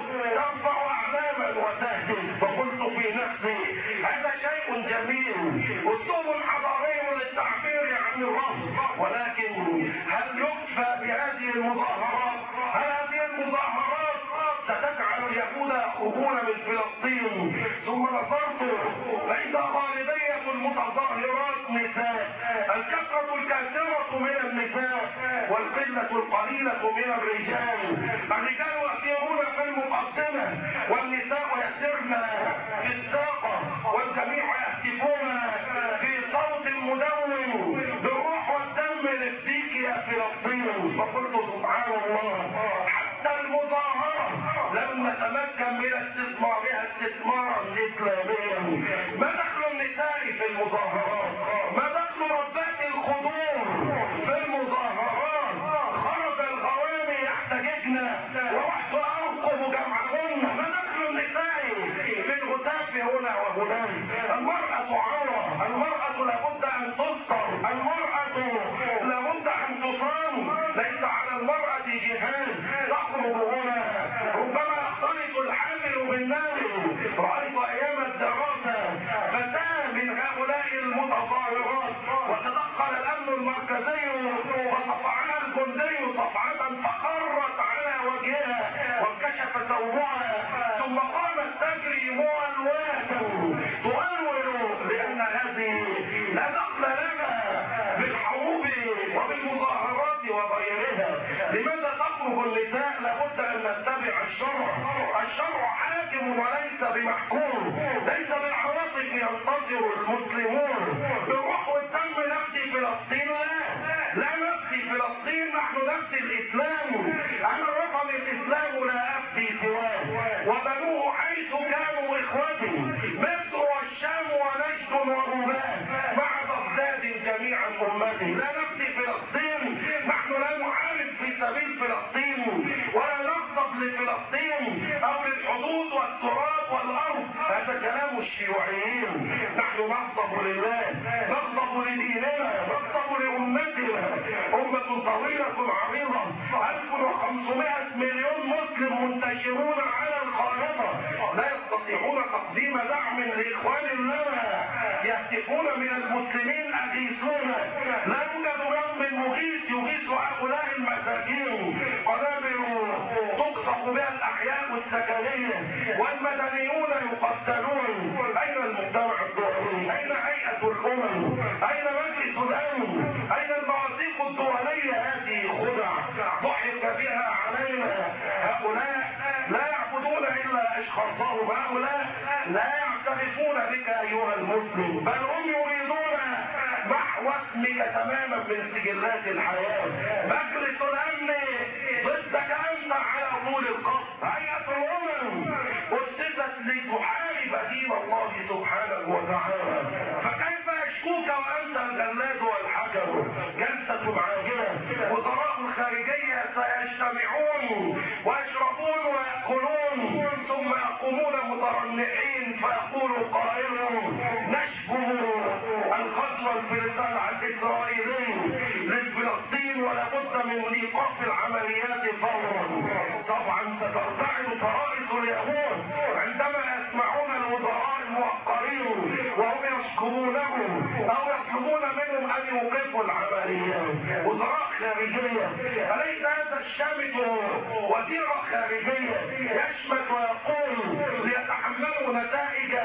ترفع أعلاما وتهتف. فقلت في نفسي هذا شيء جميل، أسلوب حضاري للتعبير عن الرفض، ولكن هل يكفى بهذه المظاهرات؟ هل هذه المظاهرات ستجعل اليهود يخرجون من فلسطين؟ ثم نظرت فإذا غالبية المتظاهرات نساء، الكثرة الكثيرة من النساء والقلة القليلة من الرجال. الرجال يسيرون في المقدمة والنساء يسيرن في الساقة، والجميع يهتفون في صوت مدون تتمكن من استثمارها استثمارا اسلاميا. ما دخل النساء في المظاهرات؟ ما دخل ربات الخضور في المظاهرات؟ خرج الغوامي يحتججن ورحت انقذ جمعهن. ما دخل النساء في الهتاف هنا وهناك؟ المرأة عورة، المرأة لابد ان تستر، المرأة لابد ان تصام، ليس على المرأة جهاد تخرج هنا ربما يختلط الحامل بالنار. رأيت ايام الدراسة فتاة من هؤلاء المتظاهرات وتدخل الامن المركزي وصفعها الجندي صفعة فقرت على وجهها وانكشف ثوبها ثم قامت تجري مولواة تؤول لان هذه لا دخل لها بالحروب وبالمظاهرات وغيرها. لماذا تخرج النساء؟ لابد ان نتبع الشرع. الشرع حاكم وليس بمحكوم، ليس بالعواطف ينتصر المسلمون، بالروح والدم نفدي فلسطين. لا لا نفدي فلسطين، نحن نفدي الاسلام. انا الوطن الاسلام لا افدي سواه وبنوه حيث كانوا اخوتي، مصر والشام ونجد ورومان مع بغداد جميعا امتي. لا نفدي فلسطين، نحن لا نحارب في سبيل فلسطين ولا نغضب لفلسطين او للحدود والتراب والارض. هذا كلام الشيوعيين. نحن نغضب لله، نغضب لديننا، نغضب لامتنا. امة طويلة عريضة، ألف وخمسمائة مليون مسلم منتشرون على الخارطة، لا يستطيعون تقديم دعم لاخوان لنا. يهتفون من المسلمين اغيثونا، لا يوجد رب مغيث يغيث هؤلاء المساكين. قنابل تقصف بها الاحياء السكنيه والمدنيون يقتلون. اين المجتمع الدولي؟ اين هيئه الامم؟ اين مجلس الامن؟ اين المواثيق الدوليه؟ هذه خدع ضحك بها علينا. هؤلاء لا يعبدون الا اشخاصهم، هؤلاء لا يعترفون بك ايها المسلم، بل هم يريدون محو اسمك تماما من سجلات الحياه. مجلس الامن ضدك انت على طول القصد. هيئه الامم اسست لتحارب دين الله سبحانه وتعالى، فكيف يشكوك وانت الجلاد والحجر؟ جلسه عاجله، وزراء الخارجيه سيجتمعون ويشربون ويأكلون ثم يقومون مترنحين فيقول قائل نشبه الغزو الاسرائيلي لفلسطين ولا بد من ايقاف العمليات فورا. طبعا سترتعد طرائق اليهود عندما يسمعون الوزراء الموقرين وهم يشكرونهم او يطلبون منهم ان يوقفوا العمليات. وزراء خارجيه، اليس هذا الشامت وزير خارجيه يشمت ويقول ليتحملوا نتائج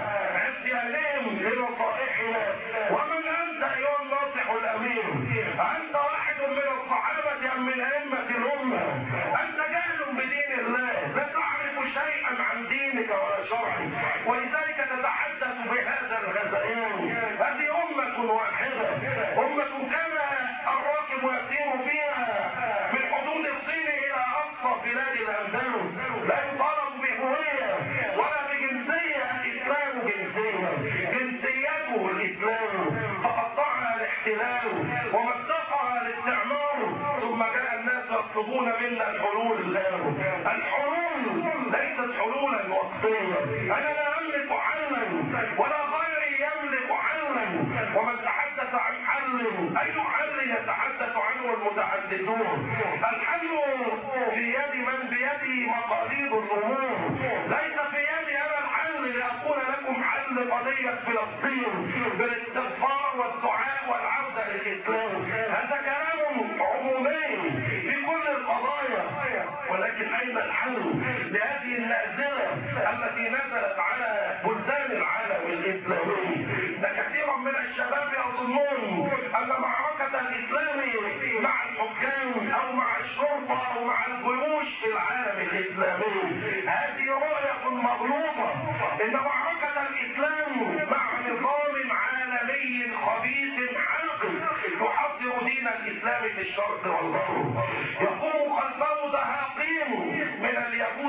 عصيانهم لنصائحنا؟ ومن انت ايها الناصح الامين؟ انت واحد من الصحابه ام من ائمه الامه؟ انت جاهل بدين الله، لا تعرف شيئا عن دينك ولا شرعك، ولذلك تتحدث بهذا الغزيان. هذه امه واحده، امه كان الراكب يسير فيها من حدود الصين الى اقصى بلاد الاندلس، لا يطالب بهويه ولا بجنسيه. الاسلام جنسيه، جنسيته الاسلام، فقطعها الاحتلال ومزقها الاستعمار، ثم جاء الناس يطلبون منا الحلول. الان الحلول ليست حلولا وقتيه، انا لا املك حلا ولا غيري يملك حلا، ومن تحدث عن حل اي حل يتحدث عنه المتحدثون؟ الحل في يد من بيده مقاليد الامور، ليس في يدي انا الحل لاقول لكم حل قضيه فلسطين بالاستغفار والدعاء والعوده للاسلام. هذا كلام عمومي في كل القضايا، ولكن اين الحل لهذه النازله التي نزلت على بلدان العالم الاسلامي؟ كثيرا من الشباب يظنون ان معركه الاسلام مع الحكام او مع الشرطه او مع الجيوش في العالم الاسلامي. هذه رؤيه مغلوطه، ان معركه الاسلام مع نظام عالمي خبيث حاقد يحضر دين الاسلام في الشرق والغرب، يقوم خلفه دهاقين من اليهود والصين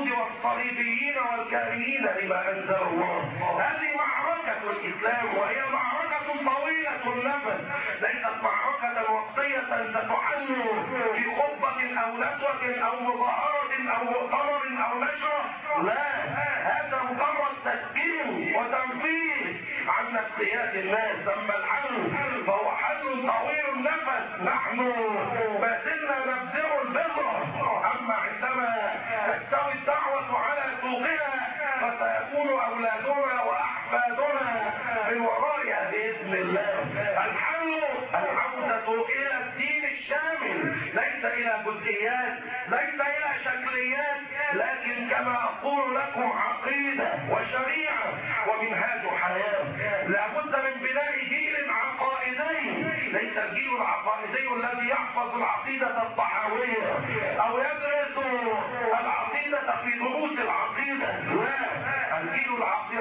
الصليبيين والكارهين لما أنزل الله. هذه معركة الإسلام، وهي معركة طويلة النفس، ليست معركة وقتية ستحل في خطبة أو ندوة أو مظاهرة أو مؤتمر أو نشرة. لا، هذا مجرد تسجيل وتنفيذ عن نفسيات الناس. أما الحل فهو حل طويل النفس، نحن ما زلنا نبذر البذرة. أما عندما تستوي الدعوة على سوقها فسيكون أولادنا وأحفادنا من ورائها بإذن الله. الحل العودة إلى الدين الشامل، ليس إلى جزئيات، ليس إلى شكليات، لكن كما أقول لكم عقيدة وشريعة ومنهاج حياة. لابد من بناء جيل عقائدي، ليس الجيل العقائدي الذي يحفظ العقيدة الطحاوية أو يدرس العقيدة في دروس العقيدة. لا، الجيل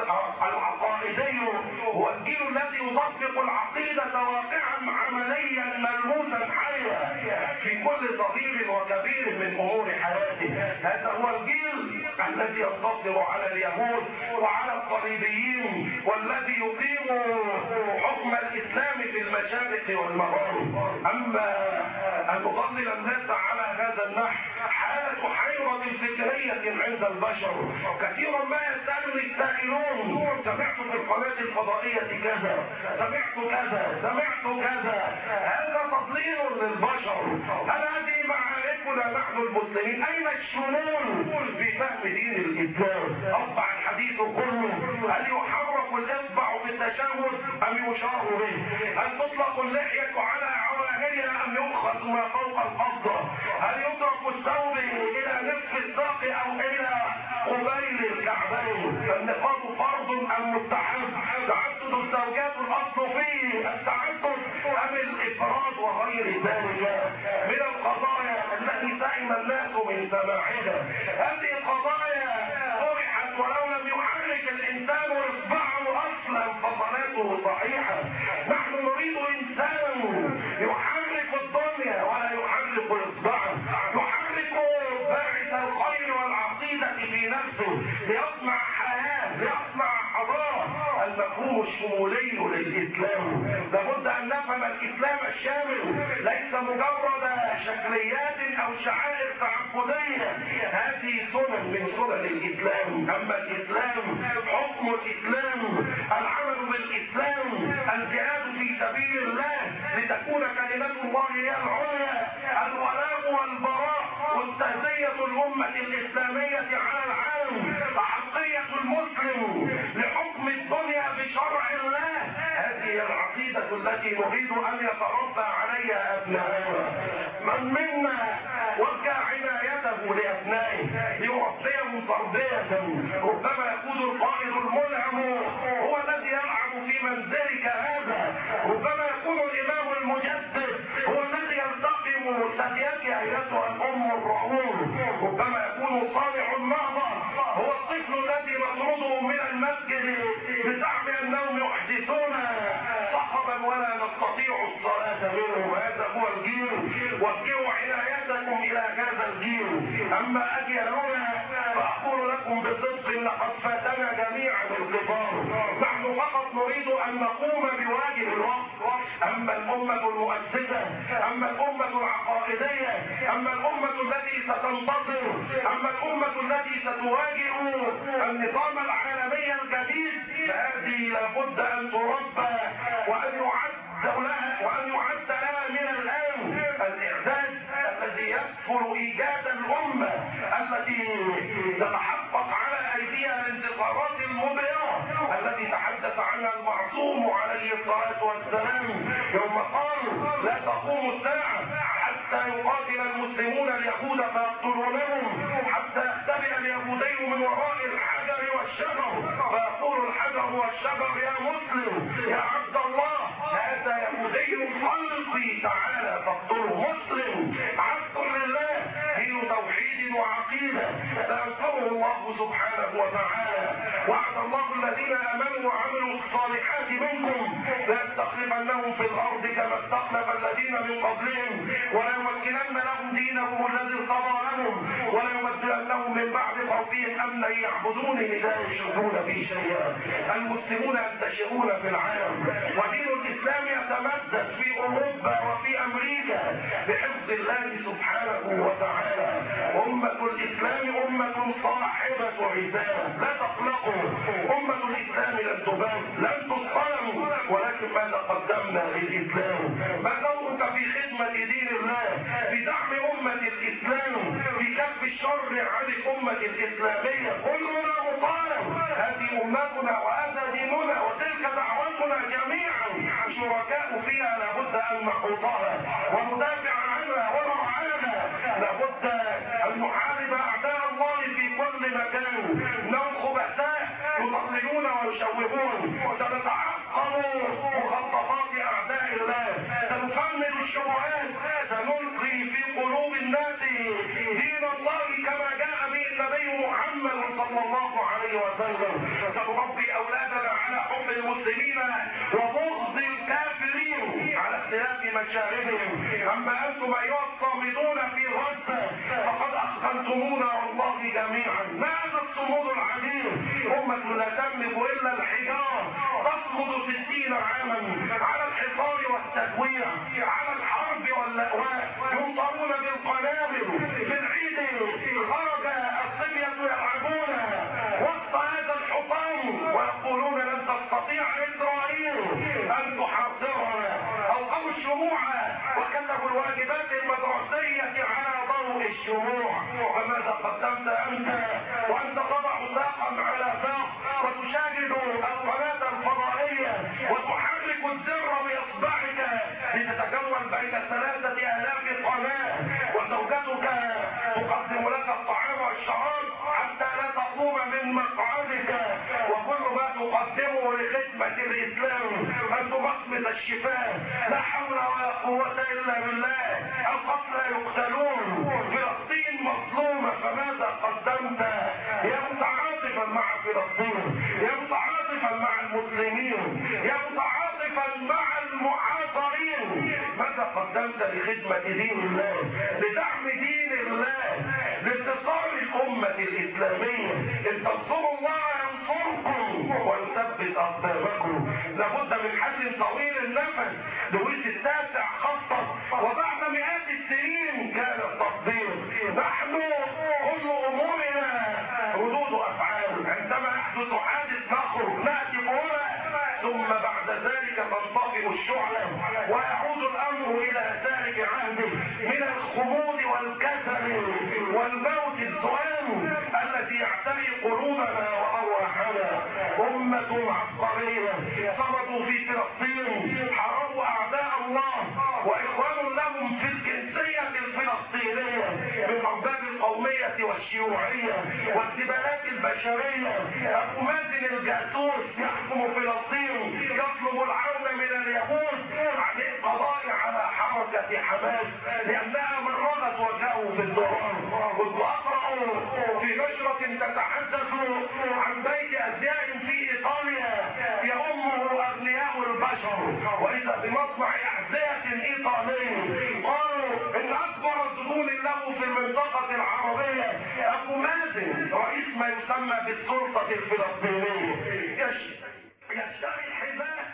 العقائدي هو الجيل الذي يطبق العقيدة واقعا عمليا ملموسا حيا في كل صغير وكبير من امور حياته. هذا هو الجيل الذي ينتصر على اليهود وعلى الصليبيين، والذي يقيم حكم الاسلام في المشارق والمغارب. اما ان نضلل الناس على هذا النحو حالة حيرة فكرية عند البشر. كثيرا ما يسألني السائلون: سمعت في القناة الفضائية كذا، سمعت كذا، سمعت كذا. هذا تضليل للبشر. هل هذه معاركنا نحن المسلمين؟ أين الشمول في فهم دين الإسلام؟ أصبح الحديث كله: هل يحرك الإصبع بالتشهد أم يشار به؟ هل تطلق اللحية على عواهرها أم يؤخذ ما فوق القبضة؟ هل يترك الثوب إلى نصف الساق أو إلى قبيل الكعبين؟ فالنقاب فرض أم مستحب؟ تعدد الزوجات الأصل فيه التعدد أم الإفراد وغير ذلك من القضايا التي سئم الناس من سماعها. هذه القضايا طرحت ولو لم يحرك الإنسان إصبعه أصلا فصلاته صحيحة. نحن نريد إنسان يحرك الدنيا ولا يحرك إصبعه، يحرك باعث الخير والعقيدة في نفسه ليصنع حياة، ليصنع حضارة. المفهوم الشمولي للإسلام لابد أن نفهم الإسلام الشامل، ليس مجرد شكليات أو شعائر تعبدية. هذه سنن من سنن الإسلام. أما الإسلام حكم الإسلام، العمل بالإسلام، الجهاد في سبيل الله لتكون كلمة الله هي العليا، الولاء والبراء، والتهدية الأمة الإسلامية على العالم، أحقية المسلم لحكم الدنيا بشرع الله. هذه العقيدة التي نريد أن يتربى عليها أبنائنا. من منا وجه عنايته لأبنائه ليربيهم تربية. ربما يكون القائد الملهم هو الذي يلعب في منزلك هذا، ربما يكون الإمام المجدد هو الذي يلتقم ثديك أيتها الأم الرعون، ربما يكون صانع النهضة هو الطفل الذي نطرده من المسجد بزعم أنهم يحدثون صخبا ولا نستطيع الصلاة منهم. هذا هو الجيل، وجهوا عنايتكم إلى هذا الجيل. أما أجي هنا فأقول لكم بصدق لقد فاتنا جميعا القطار. نحن فقط نريد أن نقوم بواجب الوقت. أما الأمة المؤسسة، أما الأمة العقائدية، أما الأمة التي ستنتصر، أما الأمة التي ستواجه النظام العالمي الجديد، فهذه لابد أن تربى وأن يعد لها وأن يعد لها من الآن الإعداد الذي يكفل إيجاد الأمة التي تتحقق على أيديها الانتصارات المبهرة التي تحدث عنها المعصوم عليه الصلاة والسلام يوم قال: لا تقوم الساعة حتى يقاتل المسلمون اليهود فيقتلونهم، حتى يختبئ اليهودين من وراء الحجر والشجر، فيقول الحجر والشجر: يا مسلم، يا عبد الله، هذا يهودي خلقي، تعالى فاقتله. مسلم عبد لله، دين توحيد وعقيدة سينصره الله سبحانه وتعالى. وعد الله الذين آمنوا وعملوا الصالحات منكم ليستخلفنهم في الأرض كما استخلف الذين من قبلهم وليمكنن لهم دينهم الذي ارتضى لهم وليبدلنهم من بعد فيهم أمنا يعبدونني لا يشركون بي شيئا. المسلمون ينتشرون في العالم، ودين الإسلام يتمدد في أوروبا وفي أمريكا بحفظ الله سبحانه وتعالى. أمة الإسلام أمة صاحبة عزام، لا تقلقوا. أمة الإسلام لن تبان، لن تصطلم، ولكن ماذا قدمنا للإسلام؟ ما دورك في خدمة دين الله، بدعم أمة الإسلام، بكف الشر عن الأمة الإسلامية؟ كلنا مطالب. هذه أمتنا وهذا ديننا وتلك دعوتنا جميعا شركاء فيها، لابد أن نحوطها وندافع عنها ونرعاها. لابد أن نحارب أعداء الله في كل مكان. إنهم خبثاء يضللون ويشوهون. سنتعقب مخططات أعداء الله، سنفند الشبهات، سنلقي في قلوب الناس دين الله كما جاء به النبي محمد صلى الله عليه وسلم. سنربي أولادنا على حب المسلمين وبغض الكافرين على اختلاف مشاربهم. أما أنتم أيها الصامدون في غزة فقد أثقلتمونا والله جميعا. ما هذا الصمود العظيم؟ أمة لا تملك إلا الحجار، تصمد ستين عاما على الحصار والتكوير، على الحرب واللأواء، يمطرون بالقنابل. من عيد خرج الصبية يلعبون وسط هذا الحطام ويقولون لن تستطيع إسرائيل أن تحاصرنا. أوقفوا الشموع وكتبوا الواجبات المدرسية على ضوء الشموع. فماذا قدمت أنت وأنت تضع ساقا على ساق وتشاهد القناة الفضائية وتحرك الزر بإصبعك لتتكون بين ثلاثة آلاف قناة، وزوجتك تقدم لك الطعام والشراب حتى لا تقوم من مقعدك، وكل ما تقدمه لخدمة الإسلام أن تبصمت الشفاء. لا حول ولا قوة إلا بالله. القتلى يقتلون، فلسطين مظلومة. فماذا قدمت يا متعاطفا مع فلسطين، يا متعاطفا مع المسلمين، يا متعاطفا مع المعاصرين؟ ماذا قدمت لخدمة دين الله، لدعم دين الله، لانتصار الأمة الإسلامية؟ إن تنصروا الله ينصركم ويثبت أقدامكم. لابد من حل طويل النفس. لويس التاسع خطط وبعد مئات السنين كان التطبيق. نحن كل أمورنا ردود أفعال. عندما يحدث حادث نخرج نأتي بورق، ثم بعد ذلك تنطفئ الشعلة ويعود الأمر إلى ذلك عهده من الخمود والكسل والموت السؤال الذي يعتري قلوبنا وأرواحنا. أمة عبقرية صمدوا في فلسطين، حاربوا أعداء الله وإخوان لهم في الجنسية الفلسطينية من أرباب القومية والشيوعية والزبالات البشرية. أبو مازن الجاسوس يحكم فلسطين، يطلب العون من اليهود عن القضاء على حركة حماس لأنها مرضت وجاءوا في الدوران. كنت أقرأ في نشرة تتحدث عن بيت أزياء في إيطاليا يأمه أغنياء البشر، وإذا بمصنع أحذية إيطالي قالوا إن أكبر الزبون له في المنطقة العربية أبو مازن رئيس ما يسمى بالسلطة الفلسطينية يشتري الحذاء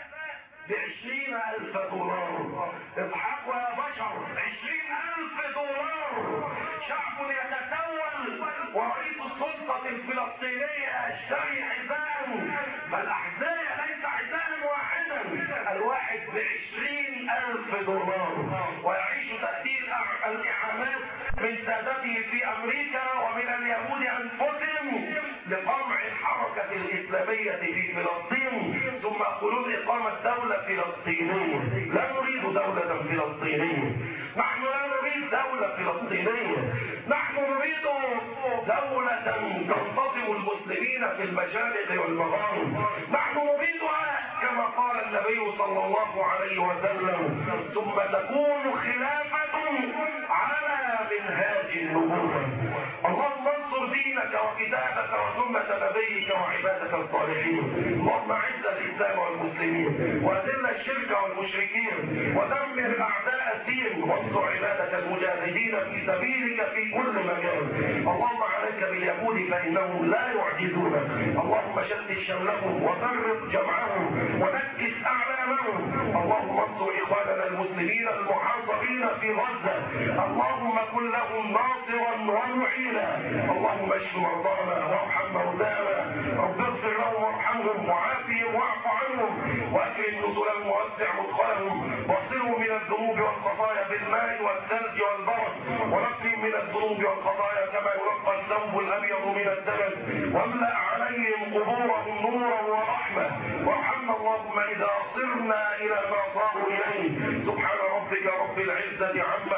بعشرين ألف دولار. اضحكوا يا بشر، عشرين ألف دولار. شعب يتسول ورئيس السلطة الفلسطينية يشتري حذاء، بل أحذية ليس حذاء واحدا، الواحد بعشرين ألف دولار، ويعيش تأثير الإعانات من سادته في أمريكا ومن اليهود أنفسهم لقمع الحركة الإسلامية في فلسطين، ثم يقولون إقامة دولة فلسطينية. لا نريد دولة فلسطينية، نحن لا نريد دولة فلسطينية، نحن نريد دولة تنتظم المسلمين في المشارق والمغارب. نحن نريدها كما قال النبي صلى الله عليه وسلم: ثم تكون خلافة على منهاج النبوة. اللهم انصر دينك وكتابك وسنة نبيك وعبادك الصالحين. اللهم اعز الإسلام والمسلمين وأذل الشرك والمشركين ودمر أعداء الدين وانصر عبادك المجاهدين في سبيلك في كل مكان. اللهم عليك باليهود فإنهم لا يعجزونك. اللهم شتت شملهم وفرق جمعهم ونكس أعلامهم. اللهم انصر إخواننا المسلمين المحاصرين في غزة. اللهم كن لهم ناصرا ومعينا. اللهم اشف مرضانا وارحم موتانا. رب اغفر لهم وارحمهم وعافهم واعف عنهم واكرم نزلهم ووسع مدخلهم واغسلهم من الذنوب والخطايا بالماء والثلج والبرد ونقهم من الذنوب والخطايا كما ينقى الثوب الابيض من الدنس واملا عليهم قبورهم نورا ورحمه. وارحمنا اللهم اذا صرنا الى ما صاروا اليه. سبحان ربك رب العزه عما